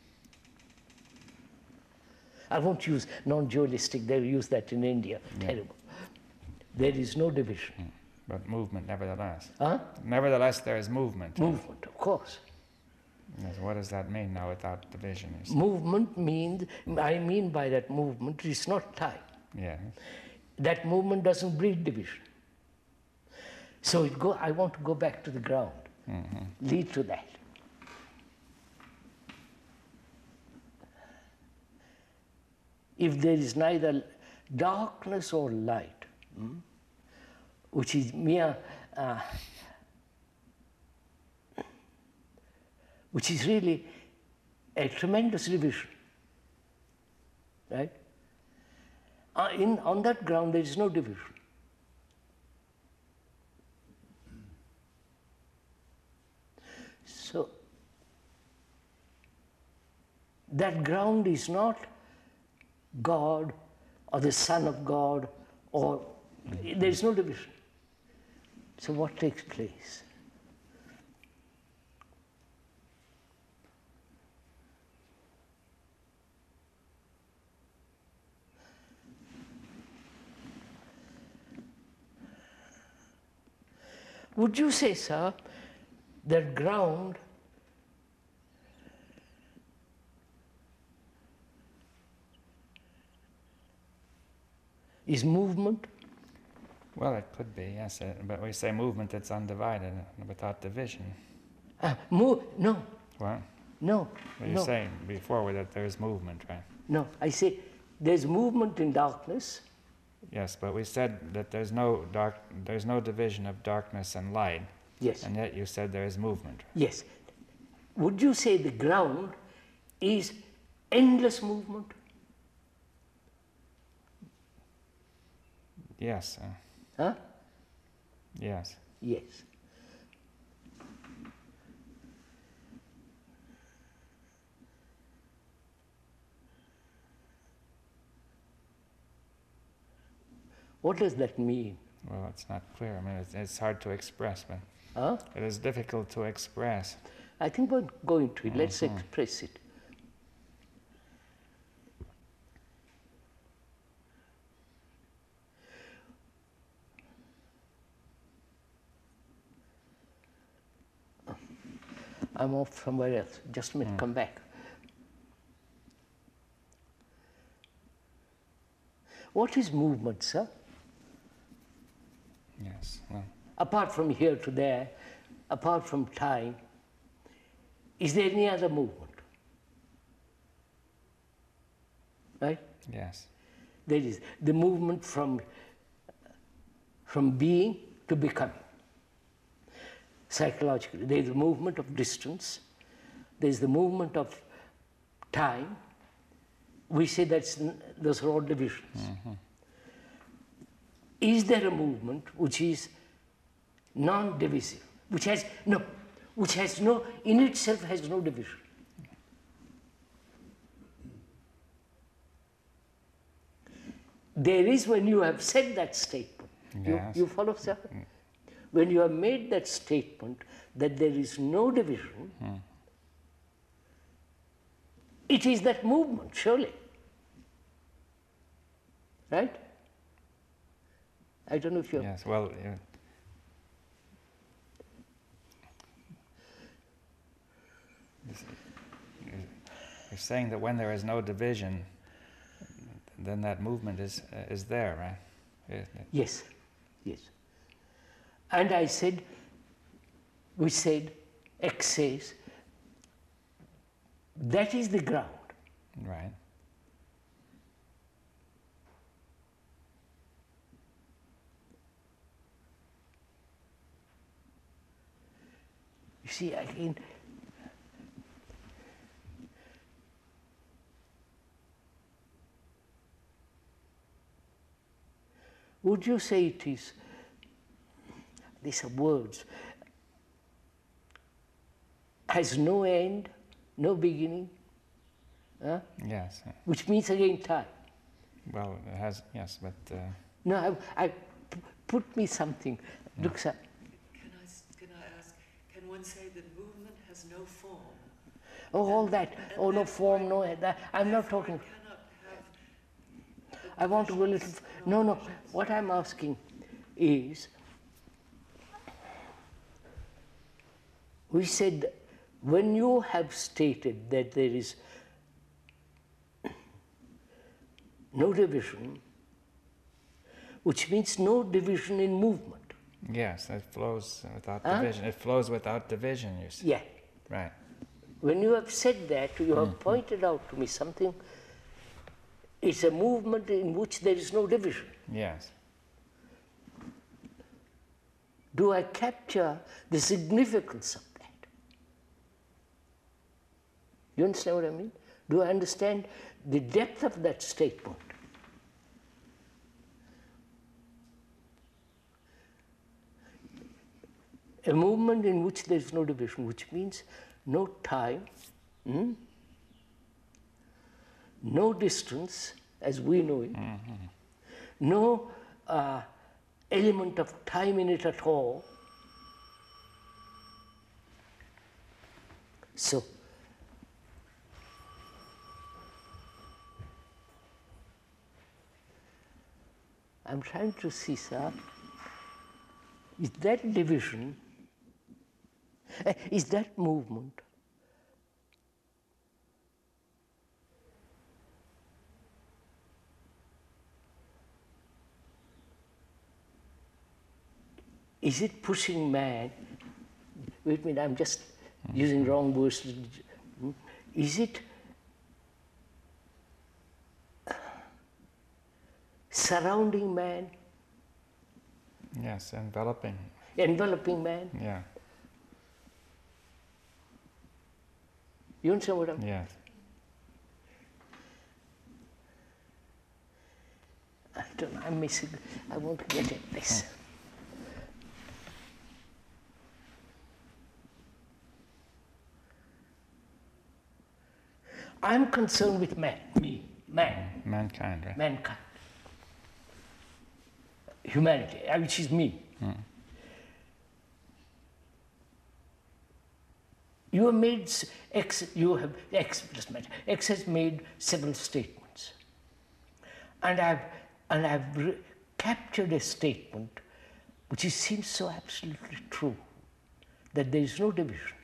I won't use non-dualistic, they'll use that in India. Yeah. Terrible. There is no division. Hmm. But movement nevertheless. Huh? Nevertheless, there is movement. Movement, of course. Yes, what does that mean now without division? You say? Movement means, I mean by that movement, it's not time. Yeah. That movement doesn't breed division. So it go, I want to go back to the ground, Mm-hmm. lead to that. If there is neither darkness or light, hmm, which is mere, uh, which is really a tremendous division, right? Uh, in, on that ground, there is no division. So, that ground is not God or the Son of God, or there is no division. So what takes place? Would you say, sir, that ground is movement? Well, it could be, yes. Uh, but we say movement that's undivided, uh, without division. Uh, move? No, What? no, Well, you're no, saying before that there's movement, right? no. I say there's movement in darkness. Yes, but we said that there's no dark, there's no division of darkness and light, Yes, and yet you said there is movement. yes. Would you say the ground is endless movement? Yes. Uh, Huh? yes. Yes. What does that mean? Well, it's not clear. I mean, it's, it's hard to express, but Huh? it is difficult to express. I think we're going to it. Let's Mhm. express it. I'm off somewhere else. Just a minute, Mm. come back. What is movement, sir? Yes. Well, Apart from here to there, apart from time, is there any other movement? Right? yes. There is the movement from, from being to becoming. Psychologically, there is the movement of distance, there is the movement of time. We say that's, those are all divisions. Mhm. Is there a movement which is non-divisive, which has no, which has no, in itself has no division? There is when you have said that statement. You, Yes. you follow, sir? When you have made that statement that there is no division, Mm. it is that movement, surely. Right? I don't know if you're... Yes. Well, uh, you're saying that when there is no division, then that movement is uh, is there, right? Isn't it? Yes, yes. And I said, we said, X says, that is the ground. Right. You see, again, would you say it is, these are words, has no end, no beginning, huh? Yes. Which means again time. Well, it has, yes, but... Uh, No, I, I p- put me something. Yeah. Look, sir, Can I, s- can I ask, can one say that movement has no form? oh, all that, And oh, no therefore- form, no, that, I'm not therefore talking, it cannot have I want to go a little, visions, f- no, no, visions. what I'm asking is, we said, when you have stated that there is no division, which means no division in movement. yes, it flows without Huh? division. It flows without division, you see. Yeah. Right. When you have said that, you have pointed out to me something. It's a movement in which there is no division. Yes. Do I capture the significance of that? You understand what I mean? Do I understand the depth of that statement? A movement in which there is no division, which means no time, hmm? no distance as we know it, no uh, element of time in it at all. So, I'm trying to see, sir, is that division, eh, is that movement is it pushing man? Wait a minute, I'm just using wrong words. Is it surrounding man, Yes, enveloping. enveloping man? Yeah. You understand what I'm Yes. I don't know, I'm missing, I want to get at this. I'm concerned with man, me, man, Mankind, right? mankind. Humanity, uh, which is me. You have made, s- X, you have, X plus matter, X has made several statements. And I've, and I've re- captured a statement which is, seems so absolutely true, that there is no division.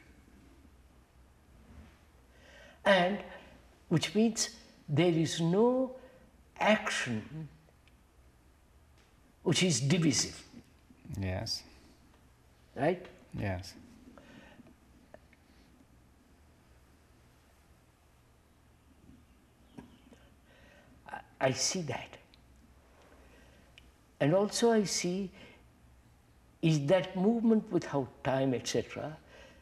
And which means there is no action which is divisive, Yes. right? Yes. I see that. And also I see is that movement without time, et cetera.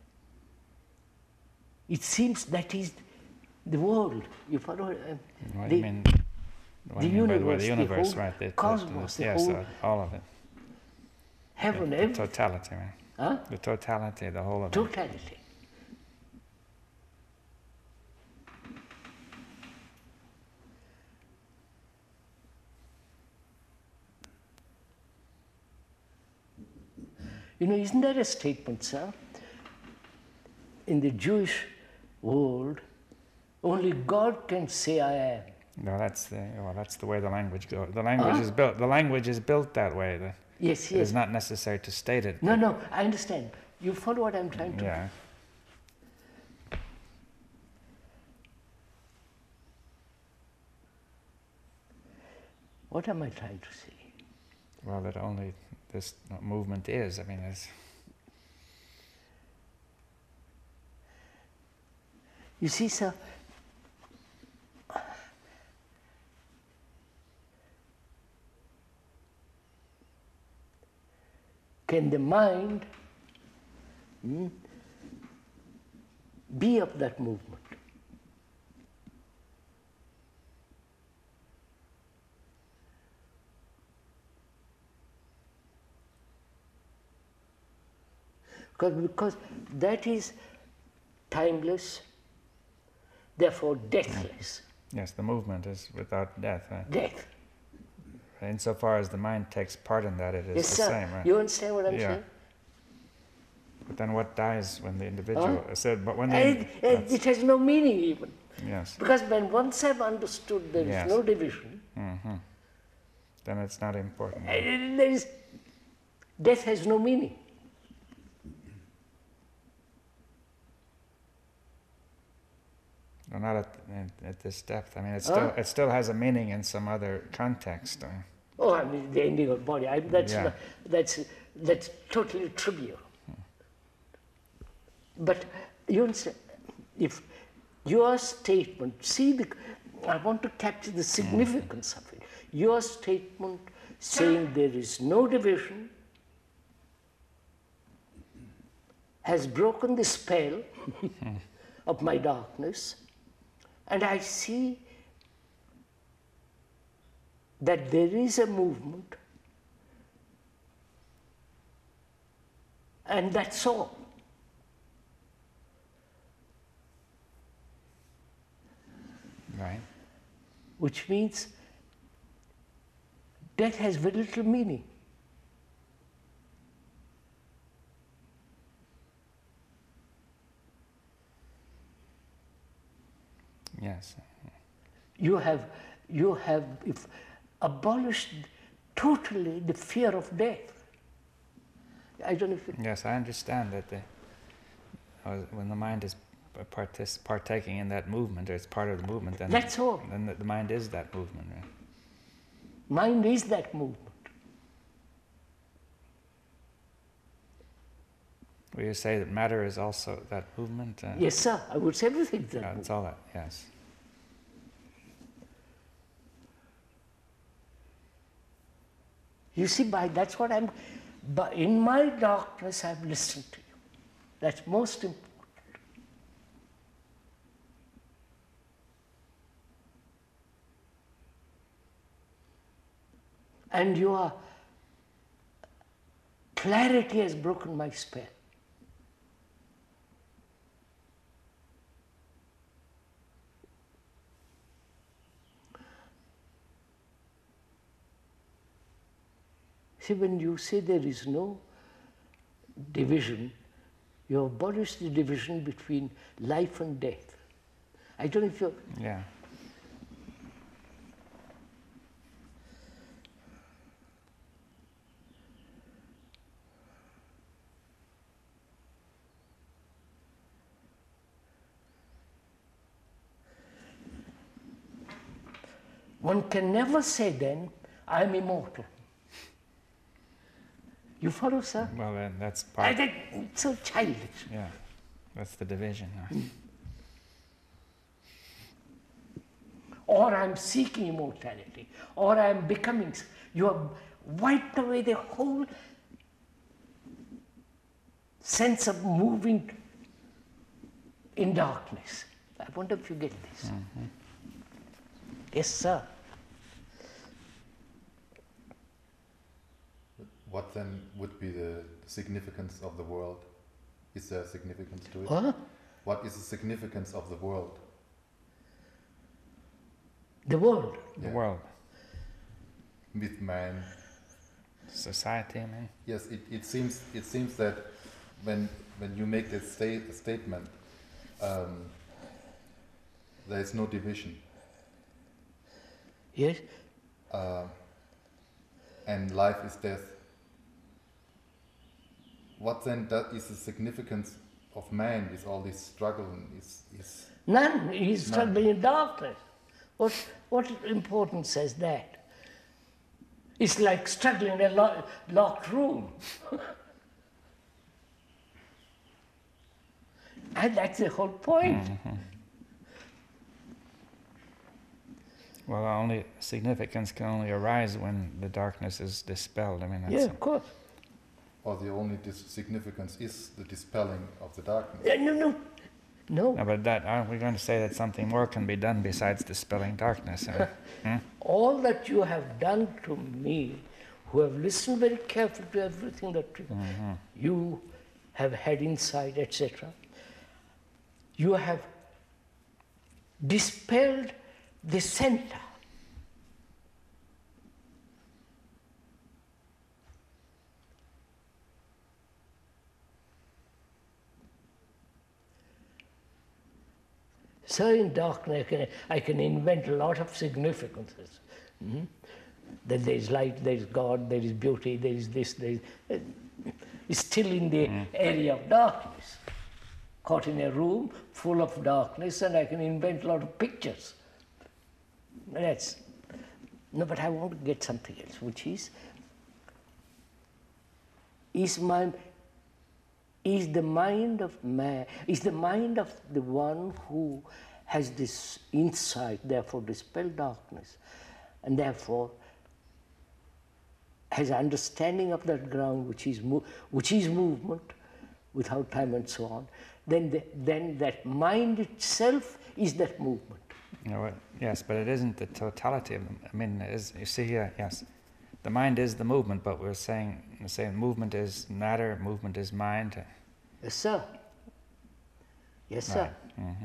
It seems that is the world. You follow? Uh, What the, do you mean? What the do you mean by the word universe, the universe, whole right? The, the- cosmos, the- the yes, whole uh, all of it. heaven, the, the everything. totality, right? Huh? The totality, the whole of it. Totality. You know, isn't that a statement, sir? In the Jewish world, only God can say I am. No, that's the well, that's the way the language goes. The language Huh? is built. The language is built that way. The, Yes, It yes. is not necessary to state it. No, no, I understand. You follow what I'm trying to Yeah. What am I trying to say? Well, that only this movement is. I mean, it's You see, sir, can the mind hmm, be of that movement? Because, because that is timeless, therefore deathless. Yes, the movement is without death. Right? Death. Insofar as the mind takes part in that, it is Yes, the sir. same, right? You understand what I'm Yeah. saying? But then what dies when the individual Huh? said? But when the And it, it, that's- it has no meaning even. yes, Because when once I've understood there is Yes. no division, hmm then it's not important. and there is, death has no meaning. Well, not at, at, at this depth. I mean, it Huh? still it still has a meaning in some other context. Uh, Oh, I mean, the ending of body. I, that's, Yeah. not, that's, that's totally trivial. But you understand, if your statement, see, the, I want to capture the significance of it. Your statement saying there is no division has broken the spell of my darkness, and I see that there is a movement, and that's all. right? Which means death has very little meaning. Yes. You have, you have if abolished totally the fear of death. I don't know if it, Yes, I understand that the, uh, when the mind is partic- partaking in that movement, or it's part of the movement, then, That's all. then the, the mind is that movement. Right? mind is that movement. Will you say that matter is also that movement? Uh, Yes, sir, I would say everything is that yeah, movement. it's all that, yes. You see, by that's what I'm, but in my darkness I've listened to you. That's most important. And your clarity has broken my spell. See, when you say there is no division, you abolish the division between life and death. I don't know if you're... Yeah. One can never say then, I am immortal. You follow, sir? Well, then that's I part. think it's so childish. Yeah, that's the division. Huh? Or I'm seeking immortality, or I'm becoming. You have wiped away the whole sense of moving in darkness. I wonder if you get this. Mm-hmm. Yes, sir. What then would be the significance of the world? Is there significance to it? What? What is the significance of the world? The world. The Yeah. world, With man? society, I mean. Yes, it, it seems it seems that when when you make that sta- statement, um, there is no division, Yes. uh, and life is death. What then that is the significance of man with all this struggle? And is is None. He's None. struggling in darkness. What, what importance has that? It's like struggling in a lo- locked room. And that's the whole point. Mm-hmm. Well, only significance can only arise when the darkness is dispelled. I mean, that's Yeah, of course. or the only dis- significance is the dispelling of the darkness. Yeah, no, no. No. no, but that aren't we going to say that something more can be done besides dispelling darkness? I mean, hmm? All that you have done to me, who have listened very carefully to everything that you, Mm-hmm. you have had insight, et cetera, you have dispelled the center. So in darkness, I can, I can invent a lot of significances. Mm-hmm. That there is light, there is God, there is beauty, there is this, there is... Uh, it's still in the mm. area of darkness. Caught in a room full of darkness, and I can invent a lot of pictures. That's... No, but I want to get something else, which is... Is my... Is the mind of man, is the mind of the one who has this insight, therefore dispel darkness, and therefore has understanding of that ground which is, mo which is movement without time and so on, then, the, then that mind itself is that movement. You know, yes, but it isn't the totality of them. I mean, is, you see here, yes, the mind is the movement, but we're saying, we're saying movement is matter, movement is mind. Yes, sir. Yes, sir. Right. Mm-hmm.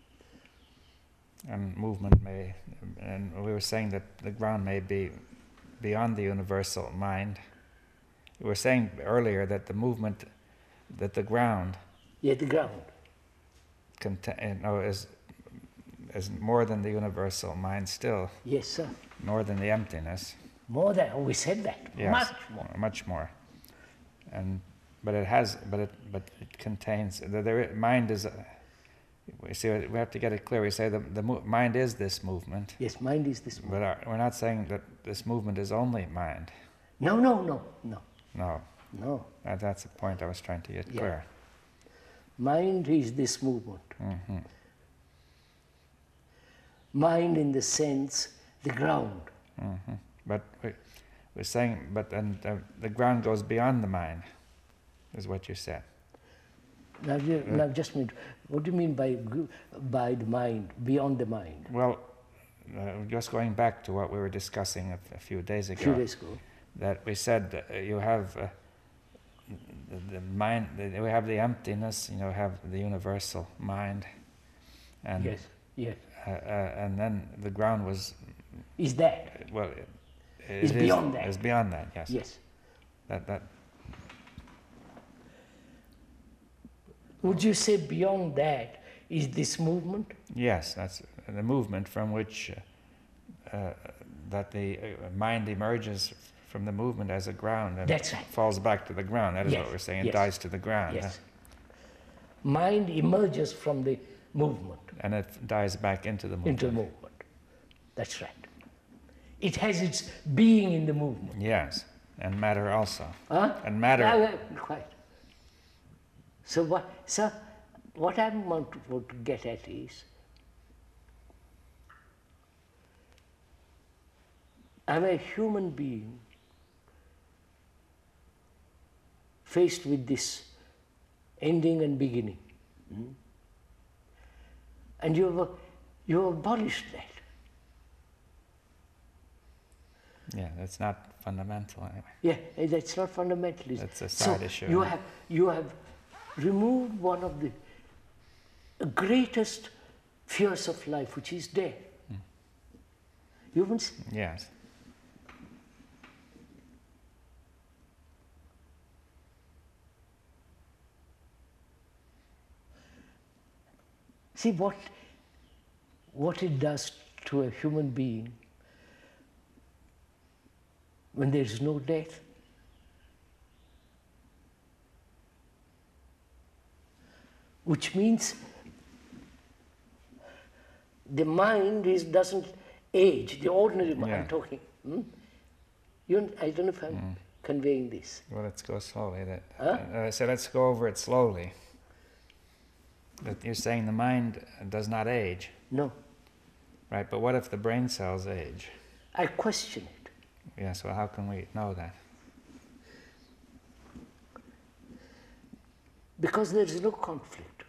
And movement may, and we were saying that the ground may be beyond the universal mind. We were saying earlier that the movement, that the ground, yeah, the ground, contain, no, is is more than the universal mind still. Yes, sir. More than the emptiness. More than we said that. Yes, much more. Much more. And but it has, but it but it contains. The, the mind is. A, we see. We have to get it clear. We say the the mo mind is this movement. Yes, mind is this movement. But our, we're not saying that this movement is only mind. No, no, no, no. No. No. That, that's the point I was trying to get Yeah. clear. Mind is this movement. Mm-hmm. Mind in the sense, the ground. Mm-hmm. But we, we're saying, but then the, the ground goes beyond the mind, is what you said. Now, you, Uh, now just a minute. What do you mean by gr- by the mind, beyond the mind? Well, uh, just going back to what we were discussing a, a few days A ago. few days ago. That we said uh, you have uh, the, the mind, the, we have the emptiness, you know, have the universal mind, and Yes, yes. uh, uh, and then the ground was Is that? well, it, it It's is, beyond that. It's beyond that, yes. Yes. That that Would you say beyond that is this movement? yes, that's the movement from which uh, uh, that the uh, mind emerges from the movement as a ground and That's right. falls back to the ground. That is Yes, what we're saying. It yes, dies to the ground. Yes. Mind emerges from the movement uh, And it dies back into the movement. into the movement. That's right. It has its being in the movement. Yes, and matter also. Huh? And matter. Yeah, yeah, quite. So what, sir, what I want to, want to get at is, I'm a human being faced with this ending and beginning. Hmm? And you have, you have abolished that. Yeah, that's not fundamental anyway. Yeah, that's not fundamentalism. That's a side so issue. You have, you have removed one of the greatest fears of life, which is death. Mm. You haven't seen? Yes. See what, what it does to a human being when there is no death. Which means the mind is, doesn't age, the ordinary mind, Yeah. I'm talking. Hmm? You, I don't know if I'm Mm. conveying this. Well, let's go slowly. That, Huh? uh, so let's go over it slowly. That you're saying the mind does not age, No, right? But what if the brain cells age? I question it. Yes, well, how can we know that? Because there is no conflict.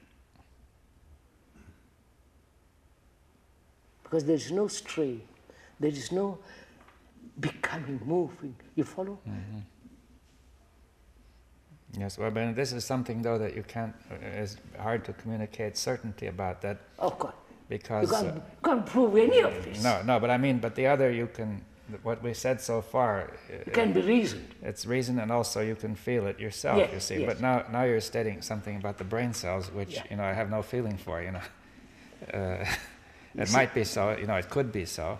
Because there is no strain. There is no becoming, moving. You follow? Mm-hmm. Yes, well, but this is something though that you can't, uh, is hard to communicate certainty about that Of course. because... You can't, uh, can't prove any of this. no, no, but I mean, but the other you can, what we said so far, It uh, can be reasoned. it's reason and also you can feel it yourself, Yes, you see. yes. But now, now you're stating something about the brain cells, which, Yeah. you know, I have no feeling for, you know. Uh, You it see- might be so, you know, it could be so.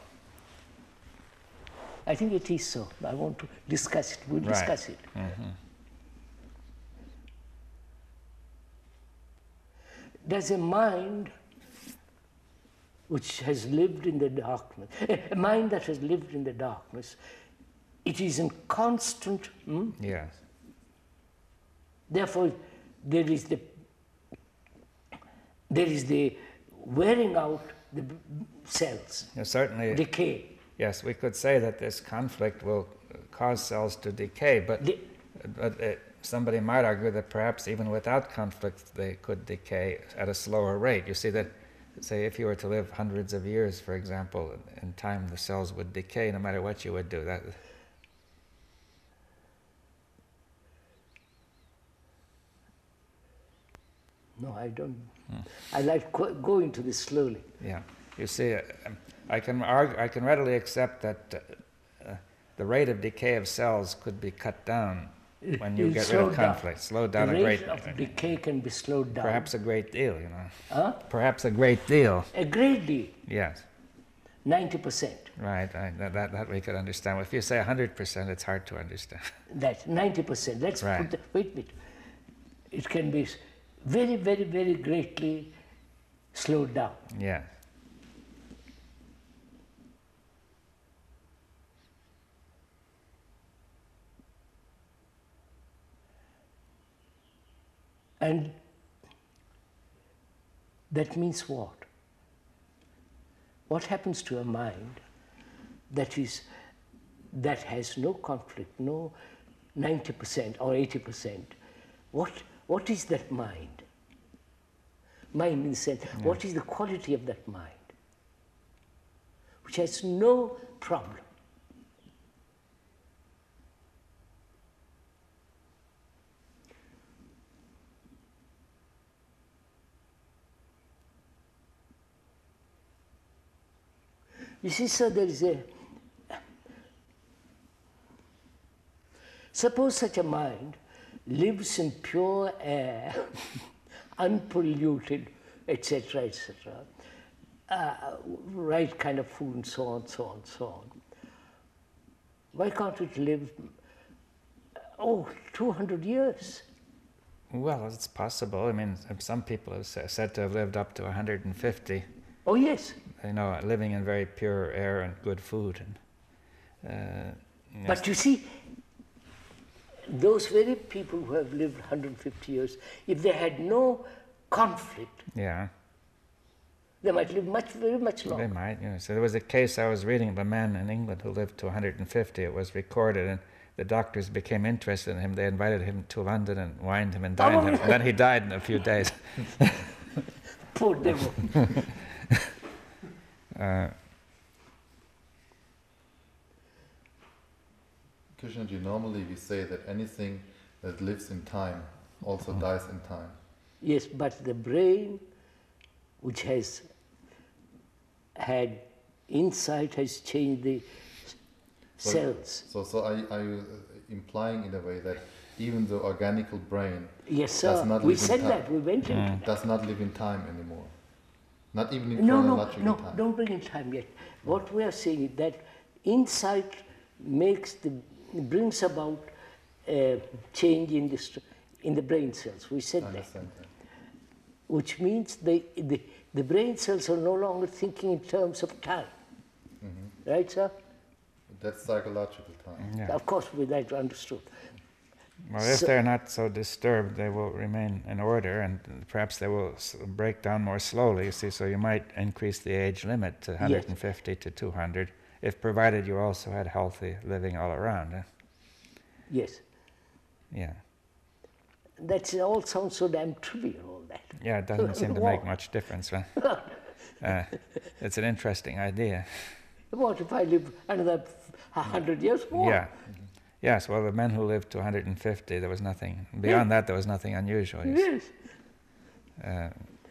I think it is so. I want to discuss it. We'll Right. discuss it. Mhm. There's a mind which has lived in the darkness, a mind that has lived in the darkness. It is in constant, hmm? Yes. Therefore, there is the there is the wearing out the b- cells, Yeah, certainly, decay. yes, we could say that this conflict will cause cells to decay, but, The, but uh, somebody might argue that perhaps even without conflict they could decay at a slower rate. You see that, say, if you were to live hundreds of years, for example, in time the cells would decay no matter what you would do. That, no, I don't. I like co- going to this slowly. yeah, you see, uh, um, I can argue, I can readily accept that uh, uh, the rate of decay of cells could be cut down when you It's get rid slowed of down. conflict. Slowed The down a rate great, of decay can be slowed down. perhaps a great deal, you know. Huh? Perhaps a great deal. A great deal, Yes, ninety percent. right. I, that, that that we could understand. If you say a hundred percent, it's hard to understand. That ninety percent. Let's Right. put the, wait a minute. It can be s- very, very, very greatly slowed down. Yes. And that means what? What happens to a mind that is that has no conflict, no ninety percent or eighty percent? What what is that mind? Mind in the sense, what is the quality of that mind? Which has no problem. You see, sir, there is a. Suppose such a mind lives in pure air, unpolluted, et cetera, et cetera, uh, right kind of food, and so on, so on, so on. Why can't it live, oh, two hundred years? Well, it's possible. I mean, some people have sa- said to have lived up to one hundred fifty. Oh, yes. You know, living in very pure air and good food. And, uh, yes. But you see, those very people who have lived one hundred fifty years, if they had no conflict, Yeah, they might live much, very much they longer. might. You know. So there was a case I was reading of a man in England who lived to one hundred fifty. It was recorded, and the doctors became interested in him. They invited him to London and wined him and dined Oh, him. And then he died in a few days. Poor devil. Uh, Krishnanji, normally we say that anything that lives in time also dies in time. Yes, but the brain, which has had insight, has changed the s- So- cells. So, so are, you- are you uh, implying in a way that even the organical brain Yes, does sir. not We live in said time. that. We went into that. does not live in time anymore? Not even in No, no, chronological no. time? Don't bring in time yet. What we are saying is that insight makes the brings about uh, change in the st- in the brain cells. We said I that. understand that. Which means the, the, the brain cells are no longer thinking in terms of time. Right, sir? That's psychological time. yeah. Of course, we that understood. Well, if So- they're not so disturbed, they will remain in order, and perhaps they will s- break down more slowly. You see, so you might increase the age limit to one hundred fifty to two hundred, if provided you also had healthy living all around. Eh? Yes. Yeah, That all sounds so damn trivial, all that. yeah. It doesn't seem to make What? much difference. Huh? Uh, it's an interesting idea. What if I live another f- a hundred years more? Yeah, Yes, well, the men who lived to one hundred fifty, there was nothing, beyond Yeah. that there was nothing unusual. you see. Yes. Uh,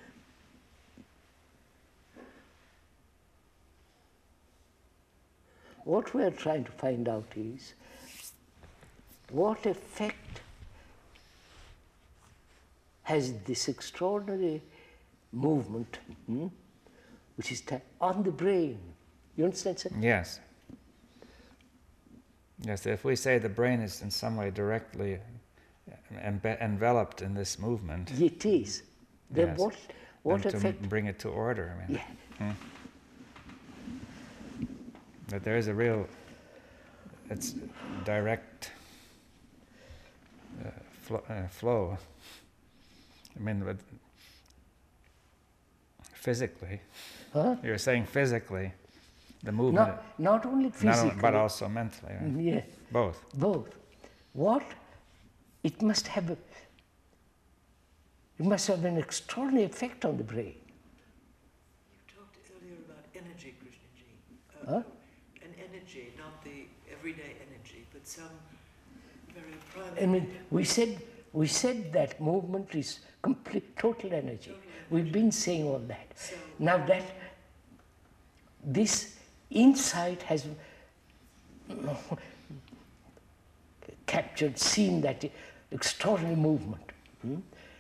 What we are trying to find out is what effect has this extraordinary movement, hmm, which is ta- on the brain. You understand, sir? yes. Yes, if we say the brain is in some way directly embe- enveloped in this movement, It is. Then Yes. what, what then to effect? m- bring it to order, I mean, Yeah. that there is a real, it's direct uh, flo- uh, flow. I mean, with physically, Huh? you're saying physically, the movement, Not, not only not physically, only, but also mentally, right? yeah, Both. both. What? It must have a, it must have an extraordinary effect on the brain. You talked earlier about energy, Krishnaji. Huh? An energy, not the everyday energy, but some very private. I mean, we said, we said that movement is complete, total energy. We've been saying all that. So, Now that this insight has captured, seen that extraordinary movement, hmm?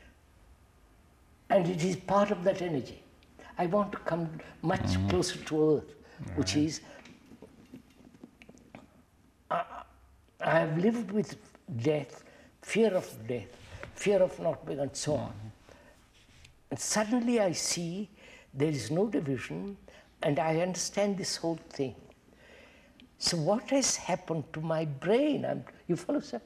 and it is part of that energy. I want to come much Mm-hmm. closer to earth, which is, I, I have lived with death, fear of death, fear of not being, and so on. And suddenly I see there is no division, and I understand this whole thing. So what has happened to my brain? I'm, you follow, sir?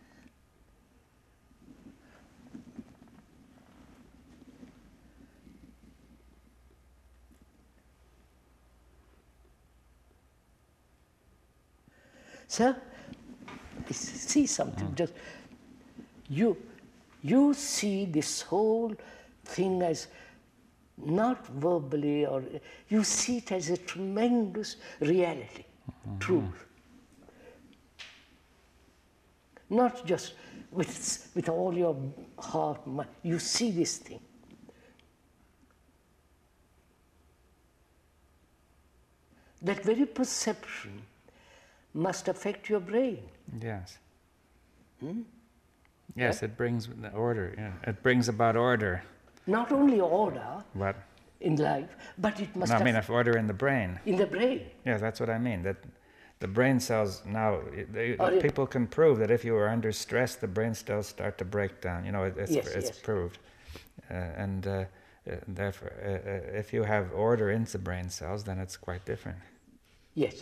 Sir, see something. Just you, you see this whole thing as not verbally, or you see it as a tremendous reality, truth. Not just with with all your heart, mind. You see this thing. That very perception must affect your brain. Yes. Hmm? Yes, it brings the order. Yeah, it brings about order. Not only order But in life, but it must no, I mean, affect if order in the brain. in the brain. Yeah, that's what I mean. That the brain cells now, they, Oh, yeah. people can prove that if you are under stress, the brain cells start to break down. You know, it, it's Yes, it's yes. proved. Uh, and uh, uh, therefore, uh, uh, if you have order into brain cells, then it's quite different. Yes.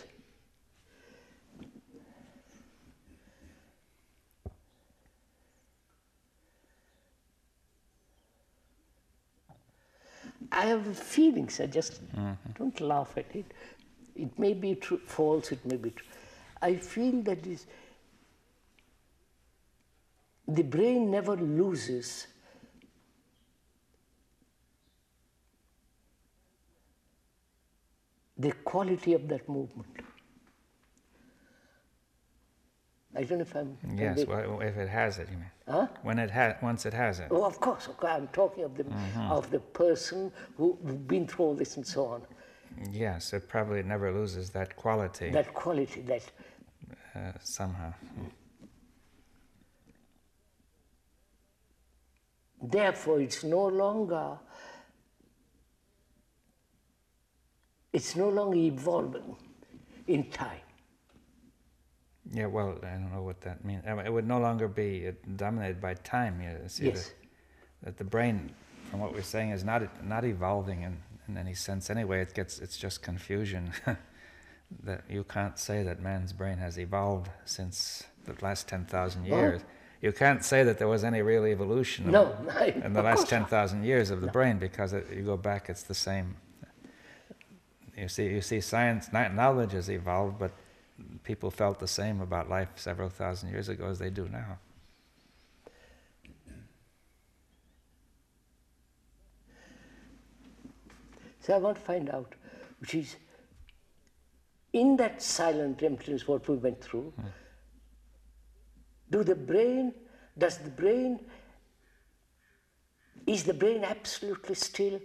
I have a feeling, sir, just don't laugh at it. It may be true, false, it may be true. I feel that is, the brain never loses the quality of that movement. I don't know if I'm... Yes, I'm- well, if it has it, you mean? Huh? When it ha- once it has it. Oh, of course, of course. I'm talking of the, of the person who, who's been through all this and so on. Yes, it probably never loses that quality That quality, that... uh, somehow. Therefore, it's no longer, it's no longer evolving in time. Yeah, well, I don't know what that means. I mean, it would no longer be uh, dominated by time. You see Yes. that, that the brain, from what we're saying, is not not evolving in, in any sense. Anyway, it gets it's just confusion. That you can't say that man's brain has evolved since the last ten thousand Oh. years. You can't say that there was any real evolution of- No, I, in the of last course ten not. thousand years of the brain, because it, you go back, it's the same. You see, you see, science kn- knowledge has evolved, but people felt the same about life several thousand years ago as they do now. So I want to find out, which is, in that silent emptiness, what we went through, Do the brain, does the brain, is the brain absolutely still?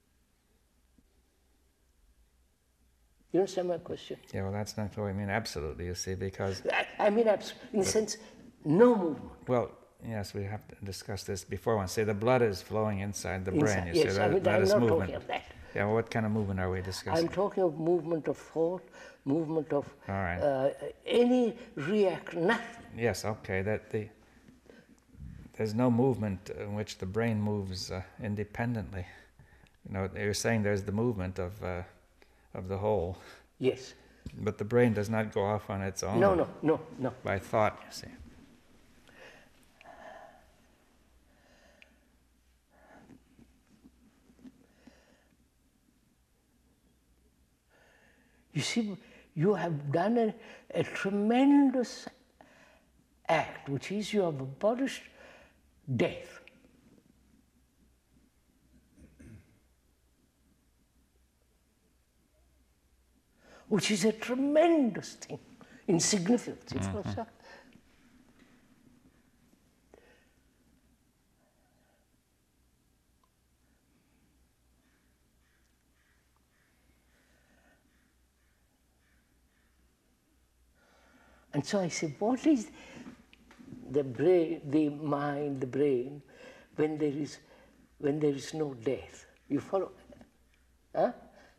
You understand my question? Yeah, well, that's not what I mean absolutely, you see, because... I, I mean, abs- in the sense, no movement. Well, yes, we have to discuss this before one. Say the blood is flowing inside the brain, Inside, you yes, see, I that, mean, that I'm is not movement. talking of that. Yeah, well, what kind of movement are we discussing? I'm talking of movement of thought, movement of All right. uh, any react, nothing. Yes, okay, that the... There's no movement in which the brain moves uh, independently. You know, you're saying there's the movement of uh, of the whole, Yes. but the brain does not go off on its own. No, no, no, no. By thought, you see. You see, you have done a, a tremendous act, which is you have abolished death. Which is a tremendous thing in significance. Mm-hmm. And so I say, what is the brain, the mind, the brain, when there is, when there is no death? You follow? Huh?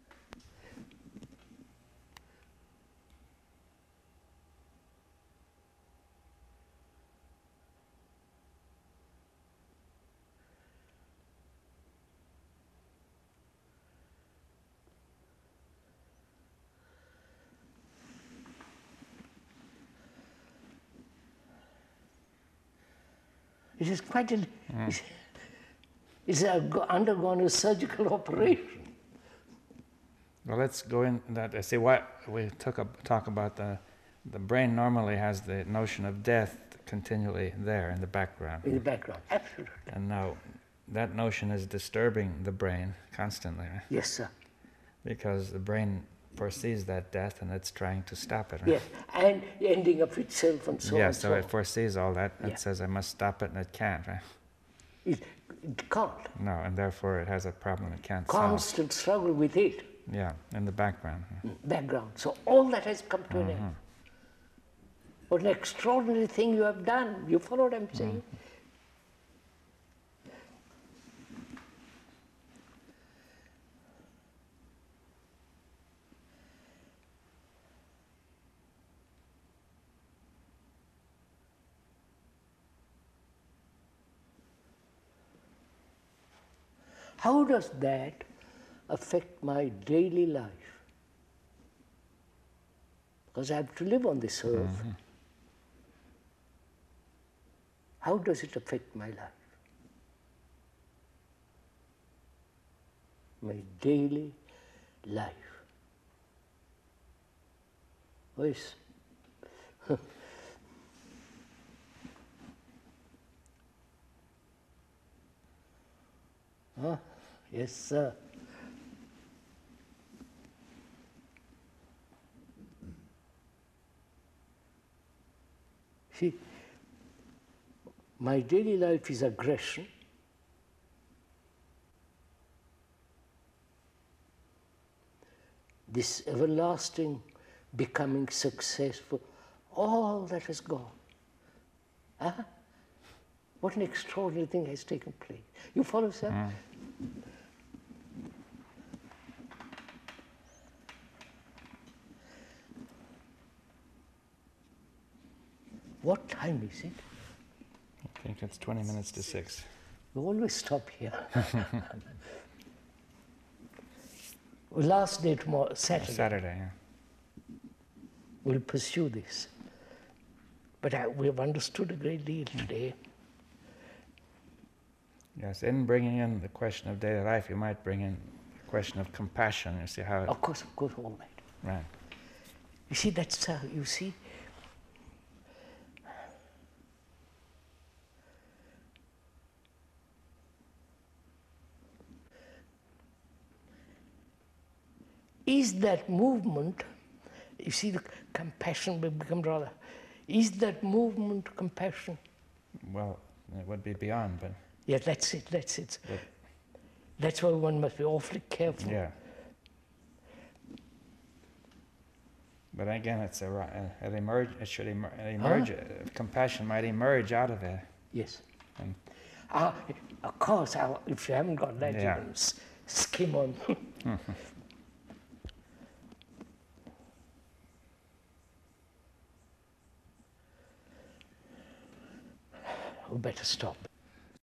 It is quite a, mm. it's, it's a, undergone a surgical operation. Well, let's go in that. I say what we took up, talk about the the brain normally has the notion of death continually there in the background. In the background, absolutely. And now that notion is disturbing the brain constantly. Right? Yes, sir. Because the brain foresees that death and it's trying to stop it. Right? Yes, and ending up itself and so yeah, on. so, so it foresees all that. It yeah. says I must stop it and it can't, right? It, it can't. No, and therefore it has a problem it can't Constant solve. struggle with it. Yeah, in the background. Background. So all that has come to mm-hmm. an end. What an extraordinary thing you have done. You follow what I'm saying? Mm-hmm. How does that affect my daily life? Because I have to live on this earth. Mm-hmm. How does it affect my life? My daily life. Oh, yes. Huh? Yes, sir. See, my daily life is aggression. This everlasting becoming successful, all that has gone. Huh? What an extraordinary thing has taken place. You follow, sir? Mm. What time is it? I think it's twenty minutes to six. We always stop here. Well, last day tomorrow, Saturday. Saturday, yeah. We'll pursue this. But I, we have understood a great deal today. Yes, in bringing in the question of daily life, you might bring in the question of compassion. You see how it... Of course, of course, all right. Right. You see, that's, uh, you see, is that movement, you see, the compassion will become rather, Is that movement compassion? Well, it would be beyond, but Yeah, that's it, that's it. But- That's why one must be awfully careful. yeah. But again, it's a, ri- uh, it emerge. It should emer- it emerge. Uh, compassion might emerge out of it. Yes. And- Ah, of course, I, if you haven't got that, Yeah. you can s- skim on. We better stop.